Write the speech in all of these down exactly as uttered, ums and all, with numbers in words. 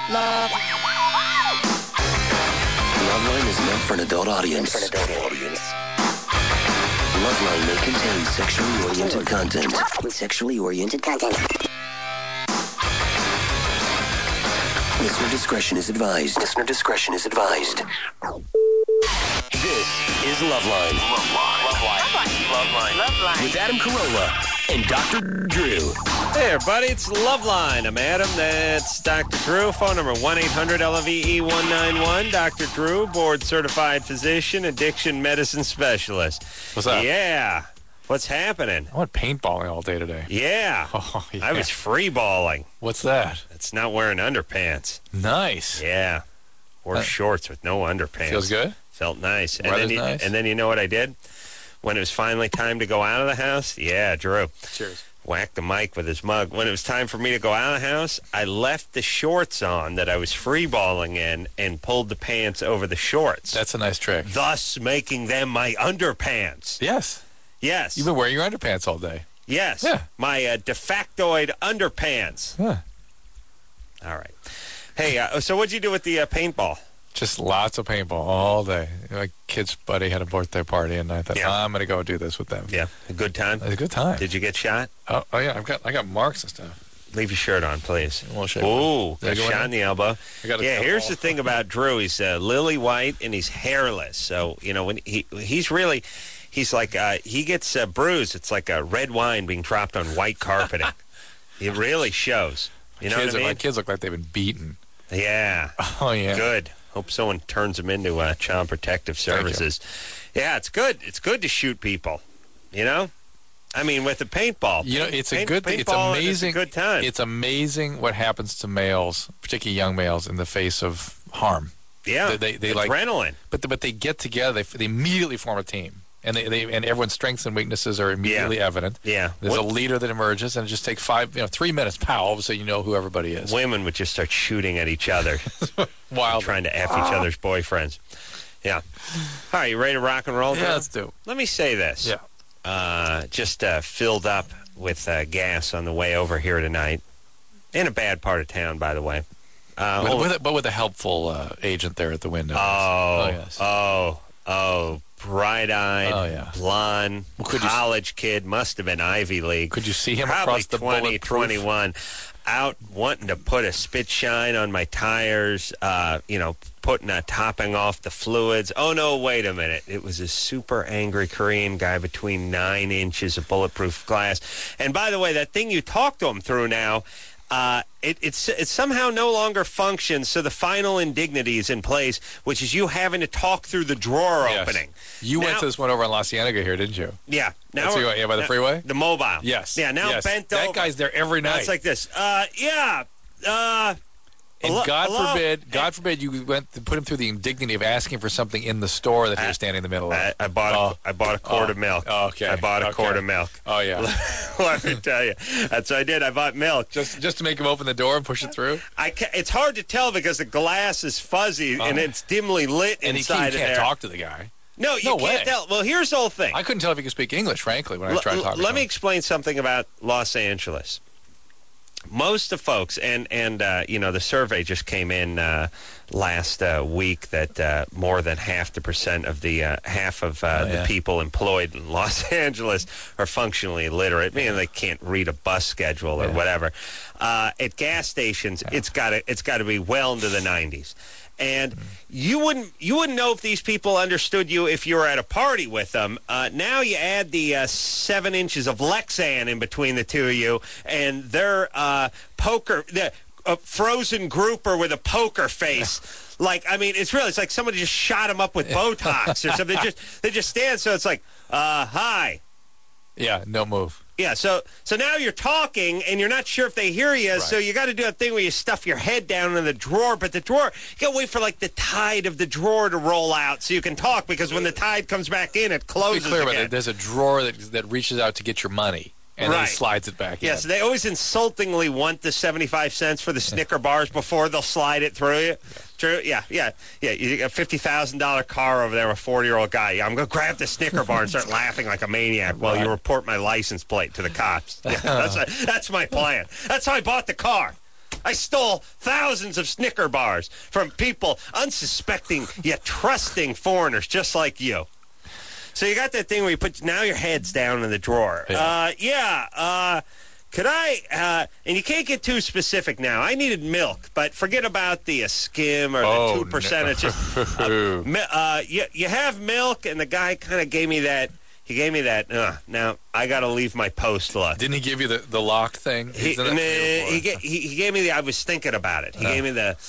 Love. Loveline is meant for an adult audience. For an adult audience. Loveline may contain sexually oriented content. Sexually oriented content. Listener discretion is advised. Listener discretion is advised. This is Loveline. Loveline. Loveline. Loveline. Loveline. With Adam Carolla and Doctor Drew. Hey, everybody, it's Loveline. I'm Adam. That's Doctor Drew. Phone number one eight hundred L V E one nine one. Doctor Drew, board-certified physician, addiction medicine specialist. What's up? Yeah. What's happening? I went paintballing all day today. Yeah. Oh, yeah. I was free-balling. What's that? It's not wearing underpants. Nice. Yeah. Wore Uh, shorts with no underpants. Feels good? Felt nice. And Weather's then, you, nice? and then you know what I did? When it was finally time to go out of the house? Yeah, Drew. Cheers. Whacked the mic with his mug. When it was time for me to go out of the house, I left the shorts on that I was free-balling in and pulled the pants over the shorts. That's a nice trick. Thus making them my underpants. Yes. Yes. You've been wearing your underpants all day. Yes. Yeah. My uh, de factoid underpants. Yeah. All right. Hey, uh, so what'd you do with the uh, paintball? Just lots of paintball all day. My kid's buddy had a birthday party, and I thought, Yeah. I'm going to go do this with them. Yeah. A good time? It was a good time. Did you get shot? Oh, oh yeah, I've got I got marks and stuff. Leave your shirt on, please. We'll show you. Ooh, Did I got go in shot there? in the elbow. I got a Yeah, couple. here's the thing about Drew. He's uh, lily white and he's hairless. So, you know, when he he's really, he's like, uh, he gets uh, bruised. It's like a red wine being dropped on white carpeting. It really shows. You know kids, what I mean? My kids look like they've been beaten. Yeah. Oh, yeah. Good. Hope someone turns them into uh, Child Protective Services. Yeah, it's good. It's good to shoot people, you know? I mean, with the paintball. You know, it's a Paint- good thing. It's paintball is a amazing. good time. It's amazing what happens to males, particularly young males, in the face of harm. yeah. they- they- they like- adrenaline. But but they get together. They, they immediately form a team, and they, they and everyone's strengths and weaknesses are immediately evident. Yeah. There's What- a leader that emerges, and it just takes five, you know, three minutes. Pow! All of a sudden, you know who everybody is. Women would just start shooting at each other, Wild. trying to F each other's boyfriends. Yeah. All right, you ready to rock and roll? Yeah, Drew? let's do. Let me say this. Yeah. Uh, just uh, filled up with uh, gas on the way over here tonight. In a bad part of town, by the way. Uh, But only- with, a, but with a helpful uh, agent there at the window. Oh, oh yes. oh, oh, bright-eyed, Oh, yeah. blonde, Well, could you- college kid, must have been Ivy League. Could you see him Probably across the twenty, bulletproof? twenty-one, out wanting to put a spit shine on my tires, uh, you know, putting a topping off the fluids. Oh, no, wait a minute. It was a super angry Korean guy between nine inches of bulletproof glass. And by the way, that thing you talked to him through now, Uh, it, it's it somehow no longer functions, so the final indignity is in place, which is you having to talk through the drawer Yes. opening. You Now- went to this one over on La Cienega here, didn't you? Yeah. Now That's we're- the- yeah, by the now- freeway? The mobile. Yes. Yeah, now yes. bent that over. guy's there every Now night. it's like this. Uh, yeah. Uh, and hello- God hello? forbid, God forbid, you went to put him through the indignity of asking for something in the store that he was standing in the middle of. I, I bought a, Oh. I bought a quart Oh. of milk. Oh, okay. I bought a Okay. quart of milk. Oh yeah, Let me tell you. That's what I did. I bought milk. just just to make him open the door and push it through. I ca- it's hard to tell because the glass is fuzzy and Oh. it's dimly lit And he, inside can't, of can't there. talk to the guy. No, you No can't way. tell. Well, here's the whole thing. I couldn't tell if he could speak English, frankly, when I was L- trying to l- talk to Let him. me explain something about Los Angeles. Most of folks, and, and uh, you know, the survey just came in uh, last uh, week that uh, more than half the percent of the, uh, half of uh, Oh, the yeah. people employed in Los Angeles are functionally illiterate, meaning they can't read a bus schedule or Yeah. whatever. Uh, at gas stations, it's got to it's got to be well into the nineties. And you wouldn't you wouldn't know if these people understood you if you were at a party with them. Uh, now you add the uh, seven inches of Lexan in between the two of you, and their uh, poker, the a frozen grouper with a poker face. Like, I mean, it's really, it's like somebody just shot him up with Botox or something. They just, they just stand, so it's like, uh, hi. Yeah, no move. Yeah, so so now you're talking, and you're not sure if they hear you, Right. so you got to do that thing where you stuff your head down in the drawer, but the drawer, you got to wait for, like, the tide of the drawer to roll out so you can talk, because when the tide comes back in, it Be closes clear about again. it. There's a drawer that that reaches out to get your money, and then Right. he slides it back Yes, in. they always insultingly want the seventy-five cents for the Snicker bars before they'll slide it through you. True? Yeah, yeah, yeah. You got a fifty thousand dollars car over there with a forty-year-old guy. Yeah, I'm going to grab the Snicker bar and start laughing like a maniac while you report my license plate to the cops. Yeah, that's, that's my plan. That's how I bought the car. I stole thousands of Snicker bars from people, unsuspecting yet trusting foreigners just like you. So you got that thing where you put, now your head's down in the drawer. Yeah. Uh, yeah, uh, could I, uh, and you can't get too specific now. I needed milk, but forget about the uh, skim or the Oh, two percent. no. It's just, uh, mi- uh, you, you have milk, and the guy kind of gave me that, he gave me that, uh, now I got to leave my post look. Didn't he give you the, the lock thing? He, Isn't that nah, beautiful? he, ga- he, he gave me the, I was thinking about it. He Uh. gave me the,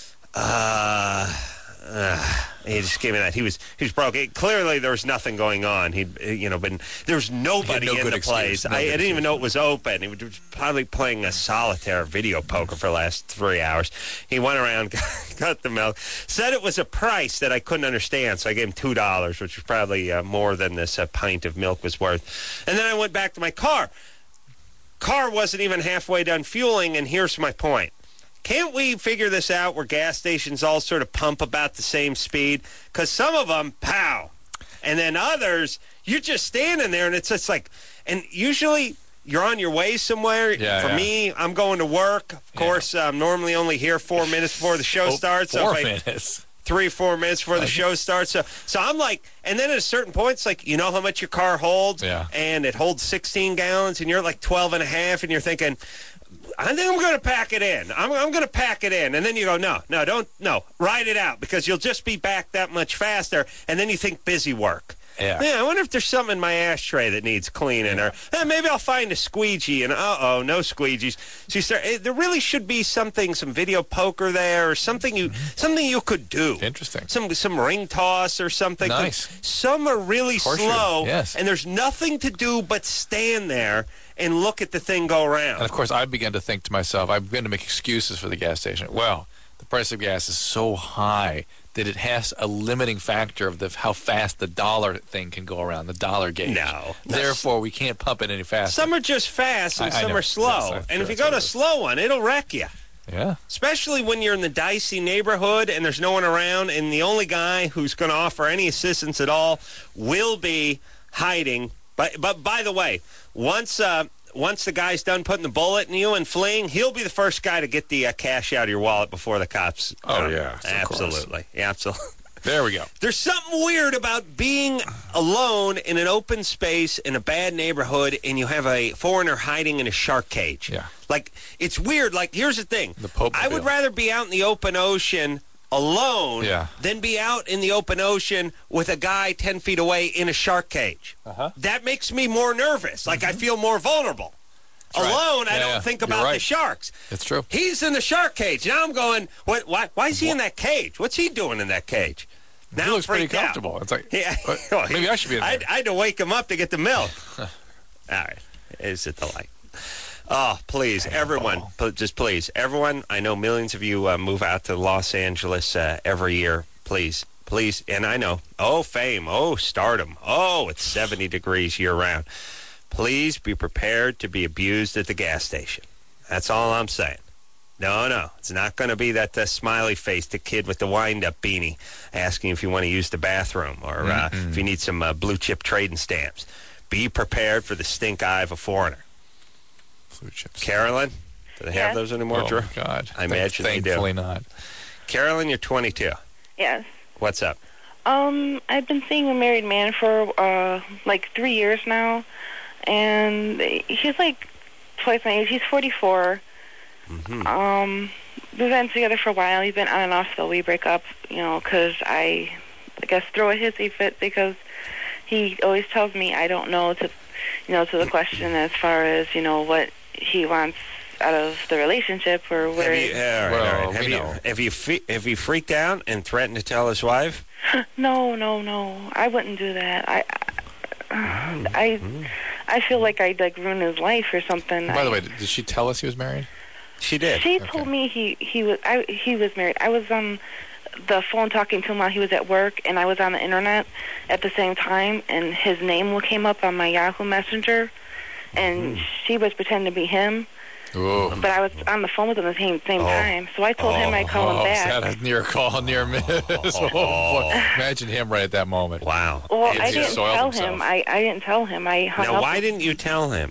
uh, uh, he just gave me that. He was he was broke. It, clearly, there was nothing going on. He'd you know been there was nobody no in good the excuse. place. No I, I good didn't even excuse. know it was open. He was probably playing a solitaire video poker for the last three hours. He went around, got, got the milk, said it was a price that I couldn't understand. So I gave him two dollars, which was probably uh, more than this uh, pint of milk was worth. And then I went back to my car. Car wasn't even halfway done fueling, and here's my point. Can't we figure this out where gas stations all sort of pump about the same speed? Because some of them, pow. And then others, you're just standing there, and it's just like, and usually you're on your way somewhere. Yeah, For yeah. me, I'm going to work. Of course, I'm normally only here four minutes before the show Oh, starts. So Four if I- minutes. three, four minutes before the show starts. So, so I'm like, and then at a certain point, it's like, you know how much your car holds? Yeah. And it holds sixteen gallons, and you're like twelve and a half, and you're thinking, I think I'm going to pack it in. I'm, I'm going to pack it in. And then you go, no, no, don't, no, ride it out, because you'll just be back that much faster. And then you think busy work. Yeah. Yeah, I wonder if there's something in my ashtray that needs cleaning, or eh, maybe I'll find a squeegee, and uh-oh, no squeegees. So you start, eh, there really should be something, some video poker there, or something you, something you could do. Interesting. Some some ring toss or something. Nice. Some are really Horseshoe, slow, yes. and there's nothing to do but stand there and look at the thing go around. And of course, I began to think to myself, I began to make excuses for the gas station. Well, the price of gas is so high that it has a limiting factor of the, how fast the dollar thing can go around, the dollar gauge. No. Therefore, we can't pump it any faster. Some are just fast, and I- I some know. are slow. Yes, I'm and sure if you that's go what to it a is. slow one, it'll wreck you. Yeah. Especially when you're in the dicey neighborhood and there's no one around, and the only guy who's going to offer any assistance at all will be hiding. But but by the way, once uh, once the guy's done putting the bullet in you and fleeing, he'll be the first guy to get the uh, cash out of your wallet before the cops. Oh, uh, yeah, of course. absolutely, yeah, absolutely. There we go. There's something weird about being alone in an open space in a bad neighborhood, and you have a foreigner hiding in a shark cage. Yeah. Like, it's weird. Like, here's the thing. The Pope I would Mobile. rather be out in the open ocean alone Yeah. than be out in the open ocean with a guy ten feet away in a shark cage. Uh-huh. That makes me more nervous. Like, I feel more vulnerable. right. Alone, I Yeah, don't yeah. think You're about the right. sharks. It's true. He's in the shark cage. Now I'm going, what? Why, why is he in that cage? What's he doing in that cage? Now He looks I'm pretty freaked out. comfortable. It's like, Yeah. what? Well, maybe I should be in there. I'd- I had to wake him up to get the milk. All right. Is it the light? Oh, please, everyone, pl- just please, everyone, I know millions of you uh, move out to Los Angeles uh, every year. Please, please, and I know, oh, fame, oh, stardom, oh, it's seventy degrees year-round. Please be prepared to be abused at the gas station. That's all I'm saying. No, no, it's not going to be that uh, smiley-faced kid with the wind-up beanie asking if you want to use the bathroom or uh, Mm-mm. if you need some uh, blue-chip trading stamps. Be prepared for the stink eye of a foreigner. Blue chips. Carolyn, do they have Yes. those anymore, Oh, Drew? my God. I imagine they do. Thankfully not. Carolyn, you're twenty-two. Yes. What's up? Um, I've been seeing a married man for uh like three years now, and he's like twice my age. He's forty-four. Mm-hmm. Um, we've been together for a while. He's been on and off till we break up. You know, because I, I guess, throw a hissy fit because he always tells me I don't know to, you know, to the question as far as you know what he wants out of the relationship or where. Have you, all right, Well, all right. Have we you, know. have you, fe- have you freaked out and threatened to tell his wife? No, no, no. I wouldn't do that. I, I, I, I feel like I'd like ruin his life or something. By I, the way, did she tell us he was married? She did. she Okay. told me he he was I he was married. I was on the phone talking to him while he was at work, and I was on the internet at the same time, and his name came up on my Yahoo Messenger, and she was pretending to be him, Oh. but I was on the phone with him at the same, same Oh. time. So I told him I'd call him Oh, is back. that a near call, near miss? Oh, boy. Imagine him right at that moment. Wow. Well, Is I he didn't soiled tell himself? him. I, I didn't tell him. I hung Now, up. why didn't you tell him?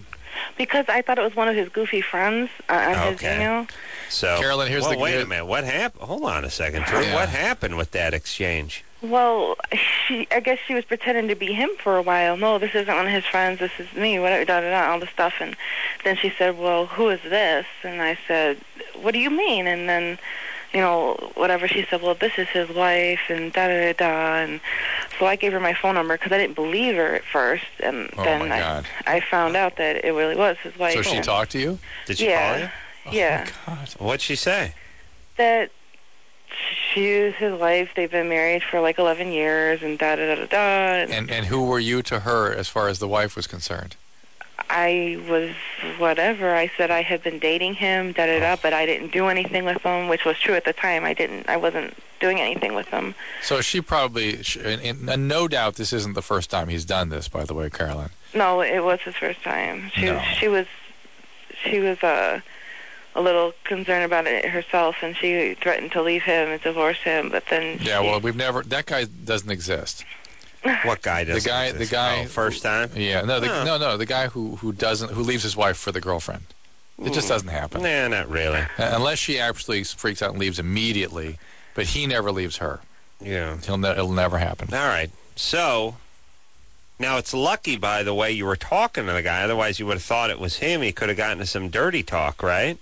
Because I thought it was one of his goofy friends uh, on his Okay. email. So, Carolyn, here's well, the- wait here- a minute. What happened? Hold on a second, Drew. Yeah. What happened with that exchange? Well, she, I guess she was pretending to be him for a while. No, this isn't one of his friends. This is me. Whatever, da da da, all this stuff. And then she said, "Well, who is this?" And I said, "What do you mean?" And then, you know, whatever. She said, "Well, this is his wife," and da da da da. And so I gave her my phone number because I didn't believe her at first, and Oh, then my I, God. I found out that it really was his wife. So she And- talked to you? Did she Yeah. call you? Yeah. Oh, God. What'd she say? That she is his wife. They've been married for like eleven years, and da da da da da. And And, and who were you to her as far as the wife was concerned? I was whatever. I said I had been dating him, da da da, but I didn't do anything with him, which was true at the time. I didn't. I wasn't doing anything with him. So she probably, sh- and, and, and no doubt this isn't the first time he's done this, by the way, Carolyn. No, it was his first time. She No. she was she was uh, a little concerned about it herself, and she threatened to leave him and divorce him. But then Yeah, she, well, we've never, that guy doesn't exist. What guy does The guy- the guy- Oh, first time? Yeah, no, the, Huh. no, no, the guy who, who doesn't, who leaves his wife for the girlfriend. It just doesn't happen. Nah, not really. Uh, Unless she actually freaks out and leaves immediately, but he never leaves her. Yeah. He'll ne- it'll never happen. All right. So, now it's lucky, by the way, you were talking to the guy. Otherwise, you would have thought it was him. He could have gotten to some dirty talk, right?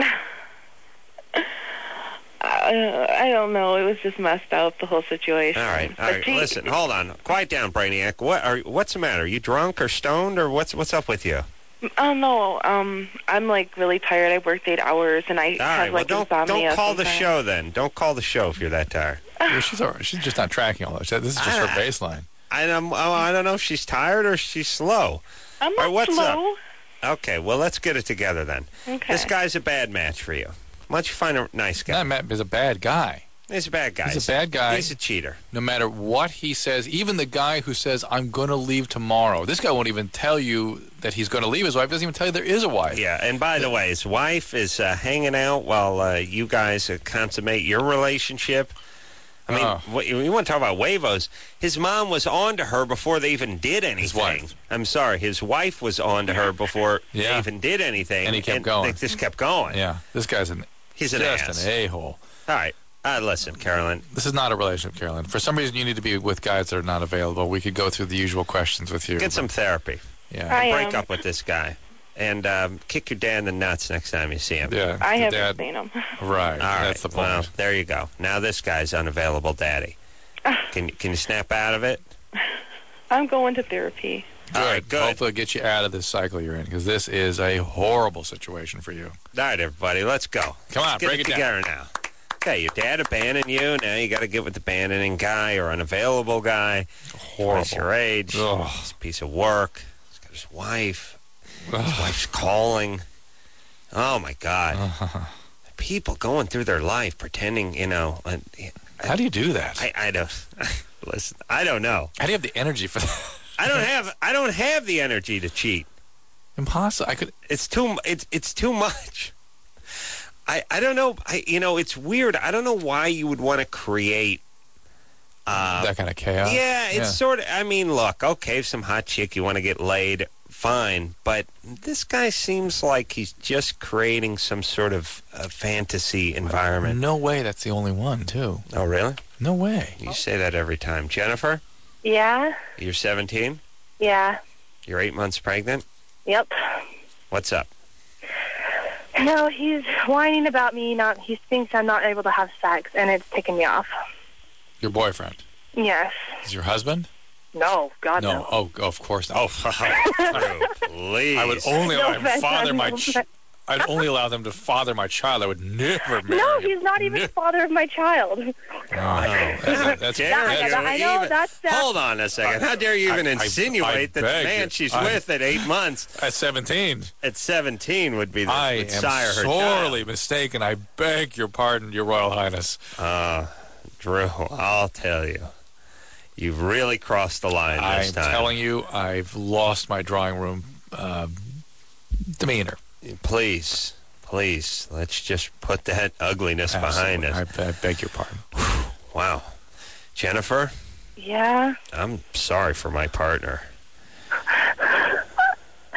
Uh, I don't know. It was just messed up, the whole situation. All right. All But right. she- Listen, hold on. Quiet down, Brainiac. What are? What's the matter? Are you drunk or stoned, or what's what's up with you? Oh no, um, I'm like really tired. I worked eight hours, and I All have right. Well, like don't insomnia. don't call the sometimes. show then. Don't call the show if you're that tired. Yeah, she's, all right. She's just not tracking all that. This is just her Ah. baseline. I don't. I don't know if she's tired or she's slow. I'm All not right, what's slow. Okay. Well, let's get it together then. Okay. This guy's a bad match for you. Why don't you find a nice guy? Not Matt is a bad guy. He's a bad guy. He's a bad guy. He's a cheater. No matter what he says, even the guy who says, I'm going to leave tomorrow, this guy won't even tell you that he's going to leave his wife. Doesn't even tell you there is a wife. Yeah, and by the way, his wife is uh, hanging out while uh, you guys uh, consummate your relationship. I mean, Oh. what, you want to talk about huevos. His mom was on to her before they even did anything. wife. I'm sorry, his wife was on to her before Yeah. they even did anything. And he kept going. They just kept going. Yeah, this guy's an, He's an just ass. an a-hole. All right. Uh, listen, Carolyn. This is not a relationship, Carolyn. For some reason, you need to be with guys that are not available. We could go through the usual questions with you. Get some therapy. Yeah. I Break am. up with this guy. And um, kick your dad in the nuts next time you see him. Yeah. I the haven't dad- seen him. Right. All right. That's the point. Well, there you go. Now this guy's unavailable daddy. Can, can you snap out of it? I'm going to therapy. All right, good. Hopefully, it'll get you out of this cycle you're in, because this is a horrible situation for you. All right, everybody, let's go. Come on, Let's get break it it together now. Okay, your dad abandoned you. Now you got to get with the abandoning guy or unavailable guy. Horrible. Twice your age. Ugh. He's a piece of work. He's got his wife. His wife's calling. Oh my God! People going through their life pretending, you know. And, How do you do that? I, I don't listen. I don't know. How do you have the energy for that? I don't have. I don't have the energy to cheat. Impossible. I could. It's too. It's it's too much. I I don't know. I you know it's weird. I don't know why you would want to create. Uh, that kind of chaos. yeah, it's sort of. I mean, look. Okay, if some hot chick you want to get laid, fine. But this guy seems like he's just creating some sort of uh, fantasy environment. No way. That's the only one, too. Oh, really? No way. You say that every time, Jennifer. Yeah, You're seventeen. yeah, You're eight months pregnant. yep. What's up? No, he's whining about me. Not he thinks I'm not able to have sex, and it's ticking me off. Your boyfriend. Yes. Is your husband? No, God no. No. Oh, of course not. Oh, please. I would only No allow him to offense, father I'm my. no Ch- offense. I'd only allow them to father my child. I would never marry No, him. he's not even Ne- the father of my child. Oh, that's, that's, Dare I you know- I know even- that's- that's- Hold on a second. How dare you even I- I- insinuate I that the beg man you. she's I- with at eight months, at seventeen. at seventeen, would be the I would am sire her sorely mistaken. I beg your pardon, Your Royal Highness. child. Uh, Drew, I'll tell you, you've really crossed the line this I'm time. telling you, I've lost my drawing room uh, demeanor. Please, please, let's just put that ugliness behind Absolutely. us. I, I beg your pardon. Wow, Jennifer, Yeah, I'm sorry for my partner. I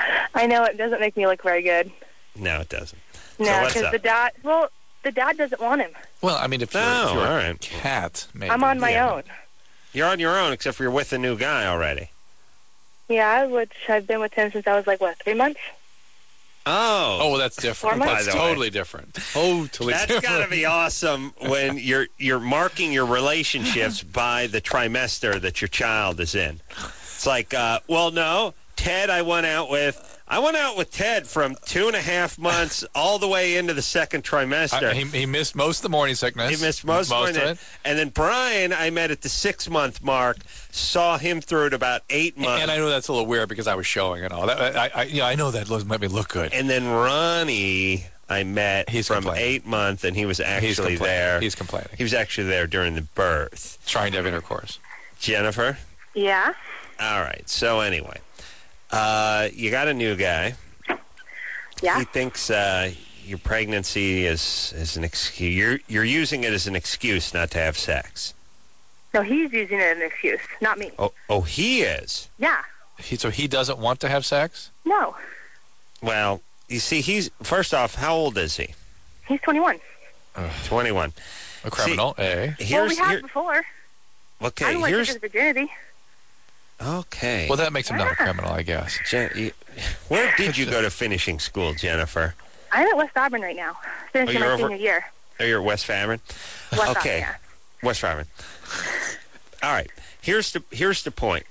I know it doesn't make me look very good. No, it doesn't. No, so what's because up? the dad, well, the dad doesn't want him. Well, I mean, if you're, Oh, if you're all a right. cat, maybe. I'm on my Yeah. own. You're on your own, except for you're with a new guy already. Yeah, which I've been with him since I was like, what, three months? Oh. Oh, well, that's different. Four That's months? totally different. Totally That's different. got to be awesome when you're you're marking your relationships by the trimester that your child is in. It's like, uh, well, no, Ted, I went out with. I went out with Ted from two and a half months all the way into the second trimester. I, he, he missed most of the morning sickness. He missed most, most of of it. it. And then Brian, I met at the six-month mark, saw him through at about eight months. And I know that's a little weird because I was showing and all that. I, I, you know, I know that might me look good. And then Ronnie, I met He's from complaining. eight months, and he was He's actually complaining. there. He's complaining. He was actually there during the birth. Trying to have intercourse. Jennifer? Yeah. All right. So anyway, uh, you got a new guy. Yeah. He thinks uh, your pregnancy is, is an excuse. You're, you're using it as an excuse not to have sex. No, he's using it as an excuse, not me. Oh, oh, he is? Yeah. He, so he doesn't want to have sex? No. Well, you see, he's, first off, how old is he? He's twenty-one. twenty-one. A criminal, eh? Well, Here's, we have here, before. I okay, don't like here's, his virginity. okay. Well, that makes him not a Yeah. criminal, I guess. Jen, you, where did you go to finishing school, Jennifer? I'm at West Auburn right now, finishing Oh, you're my over- senior year. Oh, you're at West Favre? West Okay. Auburn, West Favre. All right. Here's the here's the point.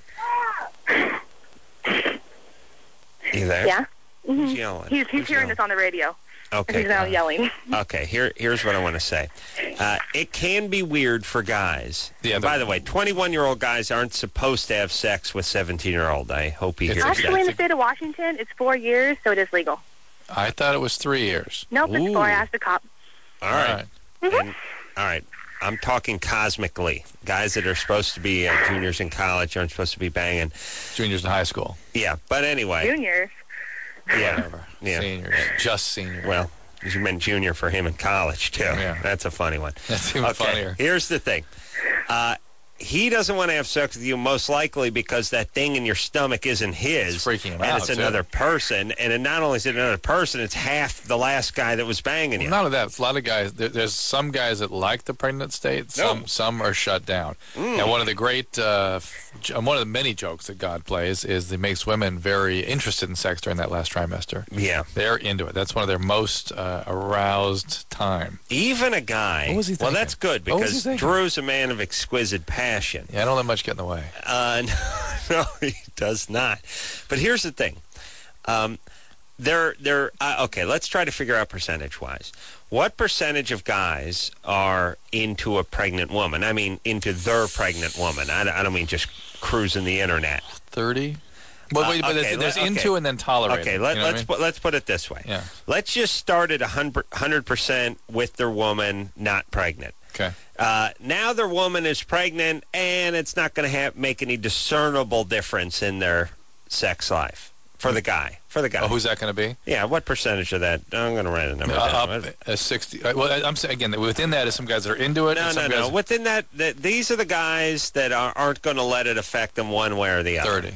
You there? yeah. Yeah. Who's Mhm. yelling? He's, he's Who's hearing yelling? this on the radio. Okay. He's now yelling. Okay, here, here's what I want to say. Uh, it can be weird for guys. Yeah, And by the- the way, twenty-one-year-old guys aren't supposed to have sex with seventeen-year-old. I hope he It's hears Actually, in that. the state of Washington, it's four years, so it is legal. I thought it was three years. Nope, it's Ooh. four. I asked the cop. All right. And, all right. I'm talking cosmically. Guys that are supposed to be uh, juniors in college aren't supposed to be banging. Juniors in high school. Yeah, but anyway. Juniors. Yeah. Whatever. Yeah. Seniors. Just seniors. Well, you meant junior for him in college, too. Yeah. That's a funny one. That's even Okay, funnier. here's the thing. Uh, he doesn't want to have sex with you most likely because that thing in your stomach isn't his. It's freaking him and out, it's too. another person. And it not only is it another person, it's half the last guy that was banging you. None of that. It's a lot of guys. There, there's some guys that like the pregnant state. Some No. some are shut down. And one of the great, uh, f- j- one of the many jokes that God plays is it makes women very interested in sex during that last trimester. Yeah. They're into it. That's one of their most uh, aroused time. Even a guy. What was he well, thinking? that's good What was he because thinking? Drew's a man of exquisite passion. Yeah, I don't let much get in the way. Uh, no, he does not. But here's the thing. Um, they're, they're, uh, okay, let's try to figure out percentage-wise. What percentage of guys are into a pregnant woman? I mean, into their pregnant woman. I, I don't mean just cruising the internet. Thirty. Well, Uh, wait, but okay, there's, there's let- okay. into and then tolerated. Okay, let, you know what let's I mean? put, let's put it this way. Yeah. Let's just start at one hundred percent with their woman not pregnant. Okay. Uh, now their woman is pregnant, and it's not going to have make any discernible difference in their sex life for the guy. For the guy. Oh, who's that going to be? Yeah, what percentage of that? I'm going to write a number Uh, down. up a sixty. Uh, well, I'm saying again within that is some guys that are into it. No, and no, some no. guys Within that, that, these are the guys that are, aren't going to let it affect them one way or the other. thirty.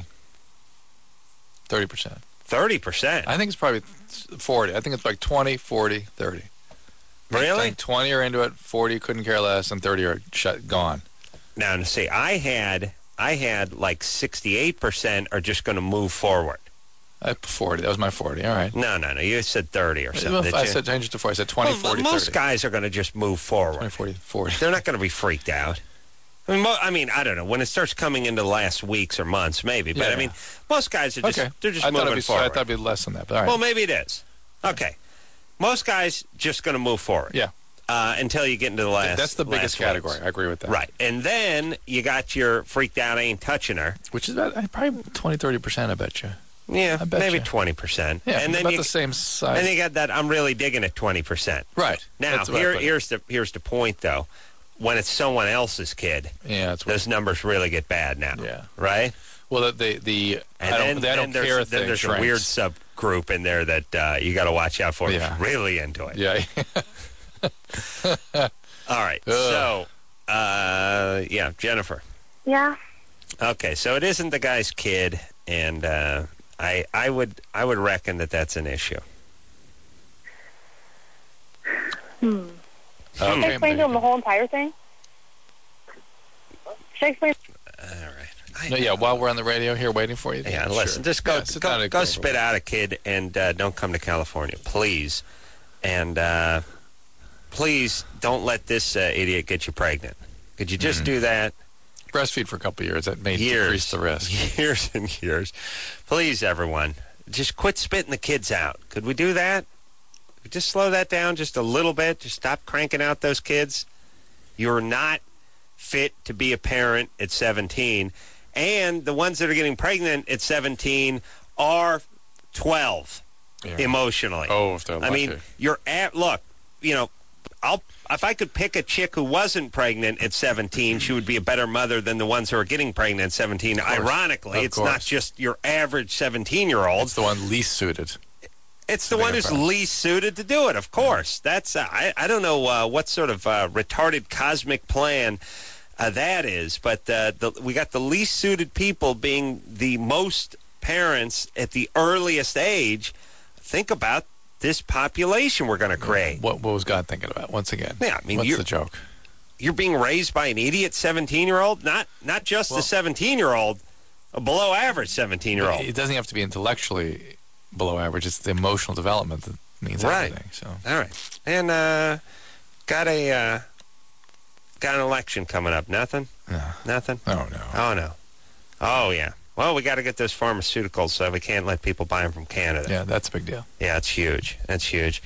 Thirty percent. thirty percent? I think it's probably forty. I think it's like twenty, forty, thirty. I Really? think twenty are into it, forty couldn't care less, and thirty are shut gone. Now, see, I had, I had like sixty-eight percent are just going to move forward. I forty. That was my forty. All right. No, no, no. You said thirty or something. Well, did I you? said change it to forty. I said twenty, Well, forty, most thirty. guys are going to just move forward. twenty, forty, forty. They're not going to be freaked out. I mean, mo- I mean, I don't know. When it starts coming into the last weeks or months, maybe. But Yeah, I mean, yeah. most guys are just Okay. they're just I thought, moving it'd be, forward. I thought it'd be less than that. But all right. Well, maybe it is. Okay. Most guys just going to move forward. yeah. Uh, until you get into the last. That's the biggest last category. ones. I agree with that. Right, and then you got your freaked out, I ain't touching her. Which is about uh, probably twenty, thirty percent, I bet you. Yeah, I bet maybe you. twenty percent. Yeah, and then about you, the same size. and you got that. I'm really digging at twenty percent. right. Now, That's what I here, put. here's the here's the point, though. When it's someone else's kid, Yeah, that's what. those numbers really get bad now. Yeah. Right. Well, the the, the And I then, don't, they then don't there's, care then thing there's a shrinks. weird subgroup in there that uh, you got to watch out for. Yeah. Who's really into it. Yeah. All right. Ugh. So, uh, yeah, Jennifer. Yeah. Okay, so it isn't the guy's kid, and uh, I I would I would reckon that that's an issue. Hmm. Should I Okay, explain to him the whole entire thing? Should I explain? All right. I, No, yeah, while we're on the radio here waiting for you. Yeah, sure. listen, just go Yeah, sit go, down and go over spit it. out a kid and uh, don't come to California, please. And uh, please don't let this uh, idiot get you pregnant. Could you just Mhm. do that? Breastfeed for a couple of years. That may Years. decrease the risk. Years and years. Please, everyone, just quit spitting the kids out. Could we do that? Just slow that down just a little bit. Just stop cranking out those kids. You're not fit to be a parent at seventeen. And the ones that are getting pregnant at seventeen are twelve Yeah. emotionally. Oh, if they're I lucky. mean, you're at, look, you know, I'll if I could pick a chick who wasn't pregnant at seventeen, she would be a better mother than the ones who are getting pregnant at seventeen. course. Ironically, Of it's not course. just your average seventeen-year-old. It's the one least suited. It's the Being one a who's parent. least suited to do it, of course. That's uh, I, I don't know uh, what sort of uh, retarded cosmic plan uh, that is, but uh, the, we got the least suited people being the most parents at the earliest age. Think about this population we're going to create. What, what was God thinking about? Once again. Yeah, I mean, what's you're- the joke? You're being raised by an idiot seventeen-year-old, not not just Well- a seventeen-year-old, a below average seventeen-year-old. It doesn't have to be intellectually below average. It's the emotional development that means Right. everything. So All right, and uh, got a uh, got an election coming up. Nothing, no, nothing. no, no. Oh no. Oh yeah. Well, we got to get those pharmaceuticals, so we can't let people buy them from Canada. Yeah, that's a big deal. Yeah, it's huge. That's huge.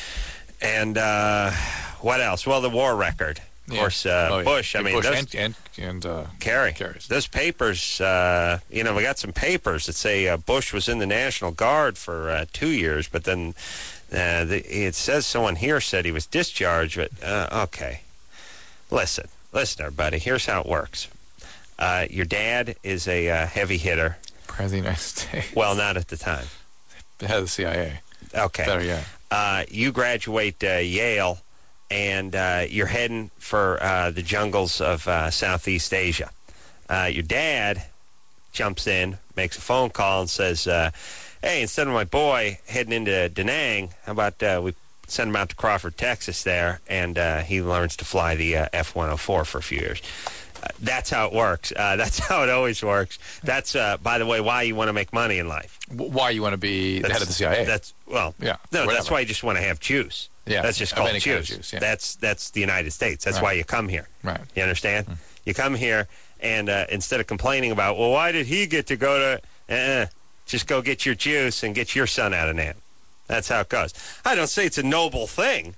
And uh, what else? Well, the war record. Of Yeah. course, uh, Oh, yeah. Bush. I Yeah, mean, Bush those, and and, and uh, Kerry. Kerry's. Those papers, uh, you know, we got some papers that say uh, Bush was in the National Guard for uh, two years, but then uh, the, it says someone here said he was discharged. But uh, okay, listen, listen, everybody. Here's how it works. Uh, your dad is a uh, heavy hitter. President of the United States. Well, not at the time. The head of the C I A. Okay. Better yet. Uh, you graduate uh, Yale, and uh, you're heading for uh, the jungles of uh, Southeast Asia. Uh, your dad jumps in, makes a phone call, and says, uh, hey, instead of my boy heading into Da Nang, how about uh, we send him out to Crawford, Texas there, and uh, he learns to fly the uh, F one oh four for a few years. Uh, that's how it works. Uh, that's how it always works. That's, uh, by the way, why you want to make money in life. W- Why you want to be the That's- head of the C I A? That's, well, Yeah, no, that's whatever. why you just want to have juice. Yeah, That's just of called any kind of juice. juice, yeah. That's that's the United States. That's Right. why you come here. Right. You understand? Mm. You come here, and uh, instead of complaining about, well, why did he get to go to, uh, just go get your juice and get your son out of Nam. That's how it goes. I don't say it's a noble thing.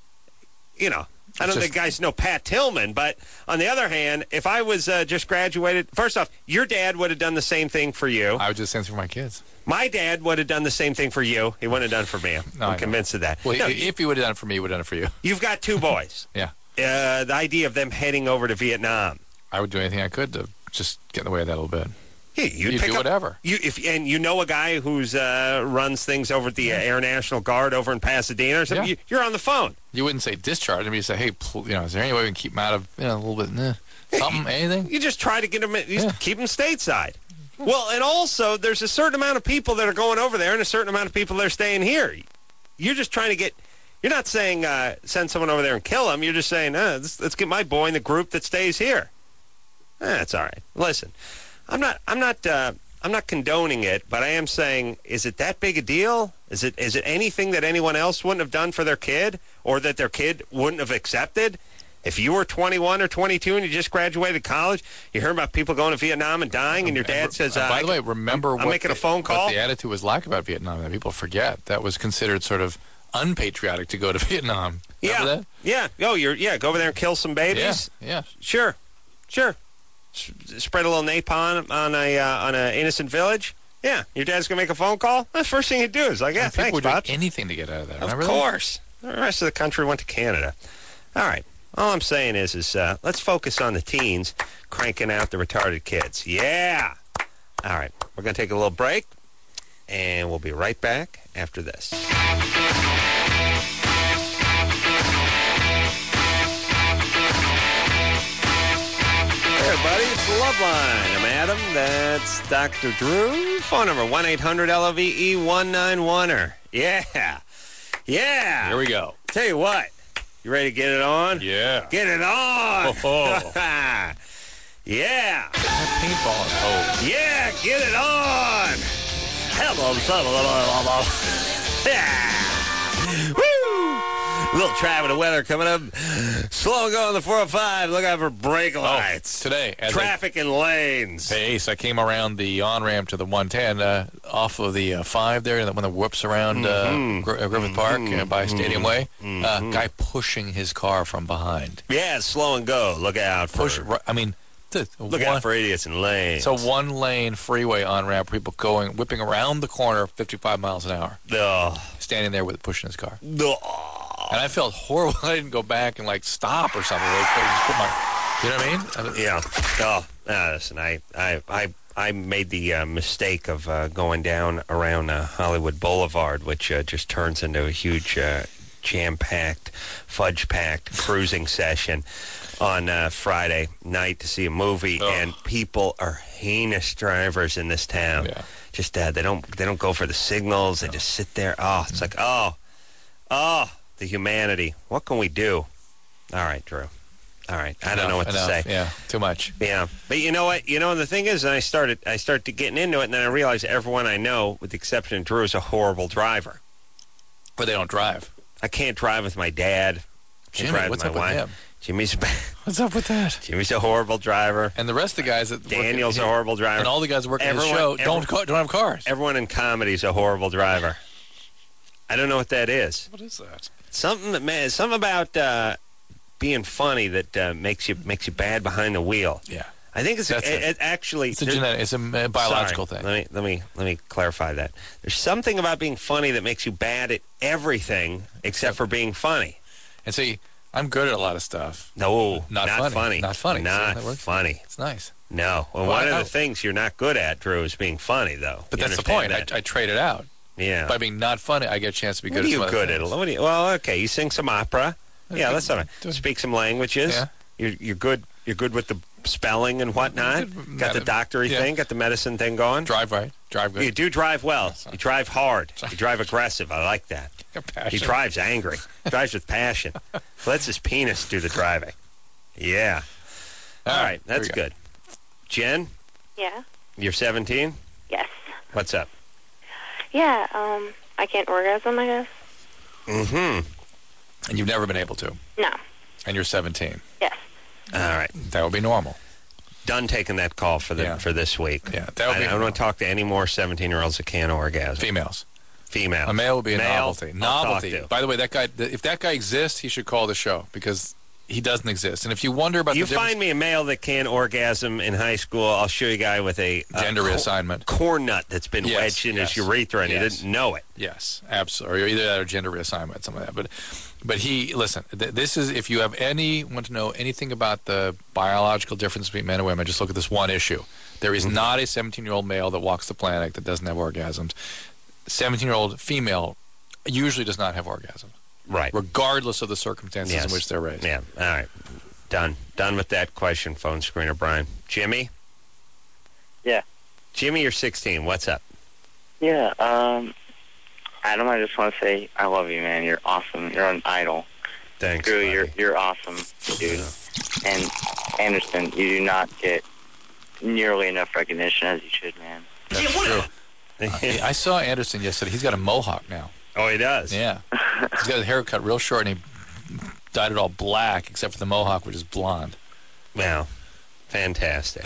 You know, I don't It's think just- guys know Pat Tillman, but on the other hand, if I was uh, just graduated, first off, your dad would have done the same thing for you. I would just answer for my kids. My dad would have done the same thing for you. He wouldn't have done for me. I'm, No, I I'm know. convinced of that. Well, No, i- if he would have done it for me, he would have done it for you. you've got two boys. Yeah. Uh, the idea of them heading over to Vietnam. I would do anything I could to just get in the way of that a little bit. Yeah, you'd You pick do up, whatever. You if and you know a guy who's uh, runs things over at the uh, Air National Guard over in Pasadena or something. Yeah. You, you're on the phone. You wouldn't say discharge him. You say, hey, pl- you know, is there any way we can keep him out of, you know, a little bit, eh, something, anything? You just try to get them. You just Yeah. keep them stateside. Well, and also there's a certain amount of people that are going over there, and a certain amount of people that are staying here. You're just trying to get. You're not saying uh, send someone over there and kill them. You're just saying, uh, let's, let's get my boy in the group that stays here. Eh, that's all right. Listen, I'm not. I'm not. Uh, I'm not condoning it, but I am saying, is it that big a deal? Is it is it anything that anyone else wouldn't have done for their kid, or that their kid wouldn't have accepted? If you were twenty-one or twenty-two and you just graduated college, you heard about people going to Vietnam and dying, and your dad And, says, uh, uh, by I the way, can- remember I'm, what I'm making the, a phone call. what the attitude was like about Vietnam that people forget. That was considered sort of unpatriotic to go to Vietnam. yeah, Remember yeah. Oh, you're yeah. Go over there and kill some that? babies. Yeah, yeah. Sure, sure. S- spread a little napalm on a uh, on a innocent village. Yeah, your dad's gonna make a phone call. That's the first thing he'd do is like, yeah, And people thanks, were doing Bob. anything to get out of that. Of Remember course. The rest of the country went to Canada. All right. All I'm saying is, is uh, let's focus on the teens cranking out the retarded kids. Yeah. All right. We're going to take a little break, and we'll be right back after this. Hey, everybody. It's Loveline. I'm Adam. That's Doctor Drew. Phone number one eight hundred L O V E one nine one er. Yeah. Yeah. Here we go. Tell you what. You ready to get it on? Yeah. Get it on. Oh. Yeah. Paintball. Oh. Yeah, get it on. Hello, hello. Yeah. Woo. Little travel to weather coming up. Slow going the four oh five. Look out for brake lights. Oh, today. As Traffic I, and lanes. hey, Ace, I came around the on-ramp to the one ten uh, off of the uh, five there, and when it whoops around uh, Mm-hmm. Gr- uh, Griffith Park uh, by Stadium Way. Mm-hmm. Uh, guy pushing his car from behind. Yeah, slow and go. Look out for Push. Right, I mean, th- Look one, out for idiots in lanes. So one lane freeway on ramp, people going whipping around the corner, fifty-five miles an hour, Ugh. standing there with pushing his car, Ugh. and I felt horrible. I didn't go back and like stop or something. Like, just put my, you know what I mean? I mean Yeah. Oh, uh, listen, I, I, I, I made the uh, mistake of uh, going down around uh, Hollywood Boulevard, which uh, just turns into a huge uh, jam-packed, fudge-packed cruising session on uh, Friday night to see a movie, Ugh. and people are heinous drivers in this town. Yeah. Just uh, they don't they don't go for the signals. They just sit there. Oh, it's like oh, oh, the humanity. What can we do? All right, Drew. All right, I don't know what enough, to say. Yeah, too much. Yeah, but you know what? You know, and the thing is, and I started, I started getting into it, and then I realized everyone I know, with the exception of Drew, is a horrible driver. But they don't drive. I can't drive with my dad. Can't Jimmy, drive what's with up my with wife. him? Jimmy's What's up with that? Jimmy's a horrible driver. And the rest of the guys that Daniel's work a horrible driver. and all the guys working Everyone- the show every- don't ca- don't have cars. Everyone in comedy's a horrible driver. I don't know what that is. What is that? Something that man, something about uh, being funny that uh, makes you makes you bad behind the wheel. Yeah, I think it's That's it, it. it actually it's a there- genetic, it's a uh, biological Sorry. thing. Let me let me let me clarify that. There's something about being funny that makes you bad at everything except for being funny. And see, I'm good at a lot of stuff. No, Not not funny. funny. Not funny. See Not how that works? funny. It's nice. No. Well, Well, one I- of I- the things you're not good at, Drew, is being funny, though. But You that's the point. understand I, that? I trade it out. yeah. By being not funny, I get a chance to be What good are at you some other good at? things. What do you, well, okay. You sing some opera. Yeah, Okay. that's all right. Do- Speak some languages. Yeah. You're you're good. You're good with the spelling and whatnot. Good- Got the doctory yeah. thing. Got the medicine thing going. Drive right. Drive good. You do drive well. You drive hard. You drive aggressive. I like that. Compassion. He drives angry. drives with passion. Lets his penis do the driving. Yeah. All right. There That's we go. good. Jen, Yeah. you're seventeen? Yes. What's up? Yeah. Um, I can't orgasm, I guess. Mm-hmm. And you've never been able to. No. And you're seventeen. Yes. All right. That would be normal. Done taking that call for the Yeah. for this week. Yeah, that would I, be I don't want to talk to any more seventeen-year-olds that can't orgasm. Females. Female. A male would be a Male, novelty. I'll talk Novelty. to. By the way, that guy. th- If that guy exists, he should call the show because he doesn't exist. And if you wonder about You the difference, find me a male that can't orgasm in high school, I'll show you a guy with a uh, gender cor- reassessment. corn nut that's been Yes, wedged in yes, his urethra and yes. he didn't know it. Yes, absolutely. Or either that or gender reassignment, something like that. But, but he listen. Th- this is if you have any want to know anything about the biological difference between men and women, just look at this one issue. There is not a seventeen-year-old male that walks the planet that doesn't have orgasms. seventeen-year-old female usually does not have orgasms, Right. regardless of the circumstances Yes. in which they're raised. Yeah. All right. Done. Done with that question, phone screener, Brian. Jimmy? Yeah. Jimmy, you're sixteen. What's up? Yeah, um, Adam, I just want to say I love you, man. You're awesome. You're an idol. Thanks. Drew, buddy. you're you're awesome, dude. And Anderson, you do not get nearly enough recognition as you should, man. That's true. I I saw Anderson yesterday. He's got a mohawk now. Oh, he does? Yeah. He's got his hair cut real short, and he dyed it all black, except for the mohawk, which is blonde. Well, fantastic.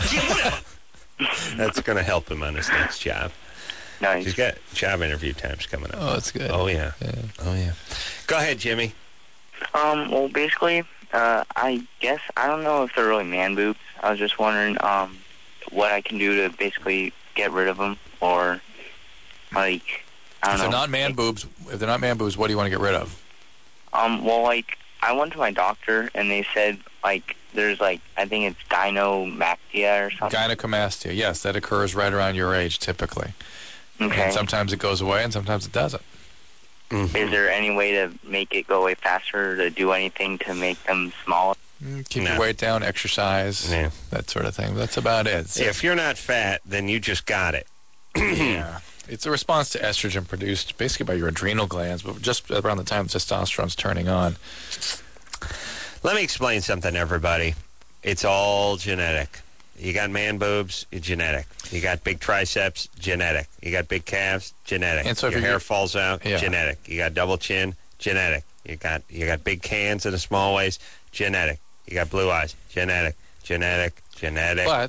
That's going to help him on his next job. Nice. He's got job interview times coming up. Oh, that's good. Oh, yeah. Yeah. Oh, yeah. Go ahead, Jimmy. Um, well, basically, uh, I guess, I don't know if they're really man boobs. I was just wondering, um, what I can do to basically get rid of them, or, like, I don't If know. they're not man boobs, if they're not man boobs, what do you want to get rid of? Um, well, like, I went to my doctor, and they said, like, there's, like, I think it's gynecomastia or something. Gynecomastia. Yes, that occurs right around your age, typically. Okay. And sometimes it goes away, and sometimes it doesn't. Mm-hmm. Is there any way to make it go away faster, to do anything to make them smaller? Mm, keep No. your weight down, exercise, Yeah. that sort of thing. That's about it. So, If you're not fat, then you just got it. yeah. It's a response to estrogen produced basically by your adrenal glands, but just around the time testosterone's turning on. Let me explain something to everybody. It's all genetic. You got man boobs, it's genetic. You got big triceps, genetic. You got big calves, genetic. And so if Your you're- hair falls out, Yeah. genetic. You got double chin, genetic. You got you got big cans in a small waist, genetic. You got blue eyes, genetic, genetic, genetic, But-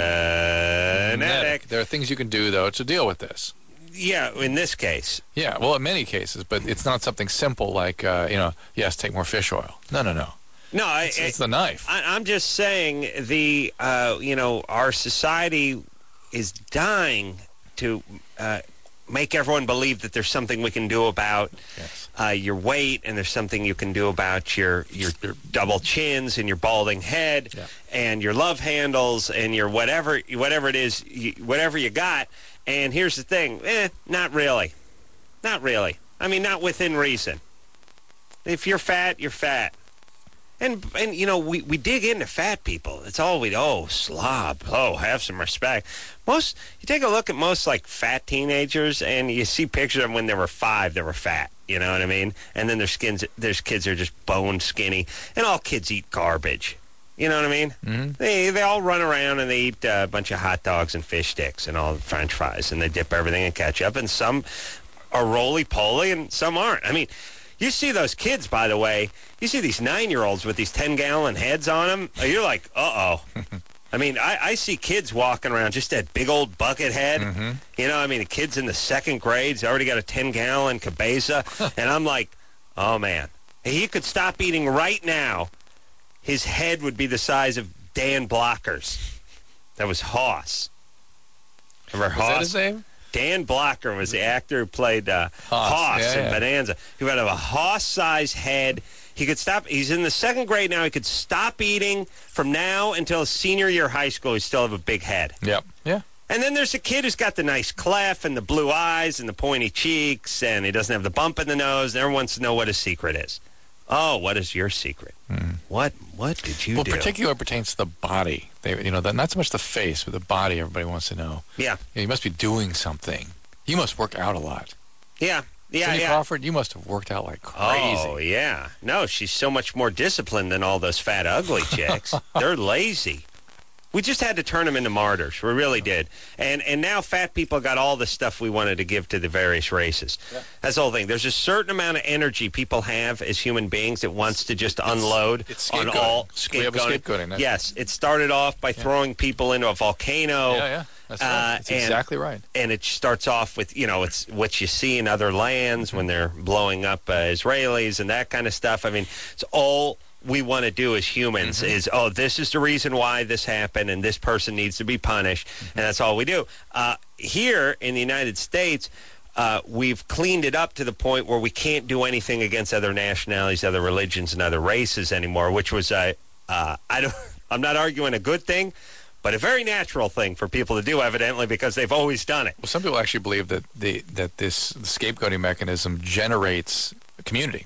genetic. There are things you can do, though, to deal with this. Yeah, in this case. Yeah, well, in many cases, but it's not something simple like, uh, you know, yes, take more fish oil. No, no, no. No, I, It's, it's the knife. I, I'm just saying the uh, you know our society is dying to uh, make everyone believe that there's something we can do about Yes. uh, your weight, and there's something you can do about your your double chins and your balding head, Yeah. and your love handles and your whatever whatever it is, you, whatever you got. And here's the thing, eh, not really, not really. I mean, not within reason. If you're fat, you're fat. And, and you know, we, we dig into fat people. It's all we, oh, slob. Oh, have some respect. Most, you take a look at most, like, fat teenagers, and you see pictures of them when they were five, they were fat. You know what I mean? And then their skins, there's kids that are just bone skinny. And all kids eat garbage. You know what I mean? Mm-hmm. They they all run around and they eat uh, a bunch of hot dogs and fish sticks and all the French fries. And they dip everything in ketchup. And some are roly-poly and some aren't. I mean, you see those kids, by the way, you see these nine-year-olds with these ten-gallon heads on them. You're like, uh-oh. I mean, I, I see kids walking around, just that big old bucket head. Mm-hmm. You know, I mean, the kid's in the second grade. He's already got a ten-gallon cabeza. And I'm like, oh, man. He could stop eating right now. His head would be the size of Dan Blocker's. That was Hoss. Remember Was Hoss? that his name? Dan Blocker was the actor who played uh, Hoss, Hoss yeah, in yeah. Bonanza. He would have a Hoss-sized head. He could stop. He's in the second grade now. He could stop eating from now until his senior year of high school. He still have a big head. Yep. Yeah. And then there's a kid who's got the nice clef and the blue eyes and the pointy cheeks, and he doesn't have the bump in the nose. And everyone wants to know what his secret is. Oh, what is your secret? Mm. What What did you Well, do? particularly pertains to the body. They, you know, the, not so much the face, but the body. Everybody wants to know. Yeah, Yeah, you must be doing something. You must work out a lot. yeah, yeah, Cindy yeah. Crawford, you must have worked out like crazy. Oh, yeah. No, she's so much more disciplined than all those fat, ugly chicks. They're lazy. We just had to turn them into martyrs. We really did. And and now fat people got all the stuff we wanted to give to the various races. Yeah. That's the whole thing. There's a certain amount of energy people have as human beings that wants to just unload it's on scapegoating. all We have a scapegoating. scapegoating, that's- Yes, it started off by throwing people into a volcano. Yeah, yeah. That's right. Uh, That's and- exactly right. And it starts off with, you know, it's what you see in other lands when they're blowing up uh, Israelis and that kind of stuff. I mean, it's all we want to do as humans Mm-hmm. is, oh, this is the reason why this happened and this person needs to be punished. Mm-hmm. And that's all we do. Uh, here in the United States, uh, we've cleaned it up to the point where we can't do anything against other nationalities, other religions, and other races anymore, which was, uh, uh, I don't, I'm not arguing a good thing, but a very natural thing for people to do, evidently, because they've always done it. Well, some people actually believe that the that this scapegoating mechanism generates a community.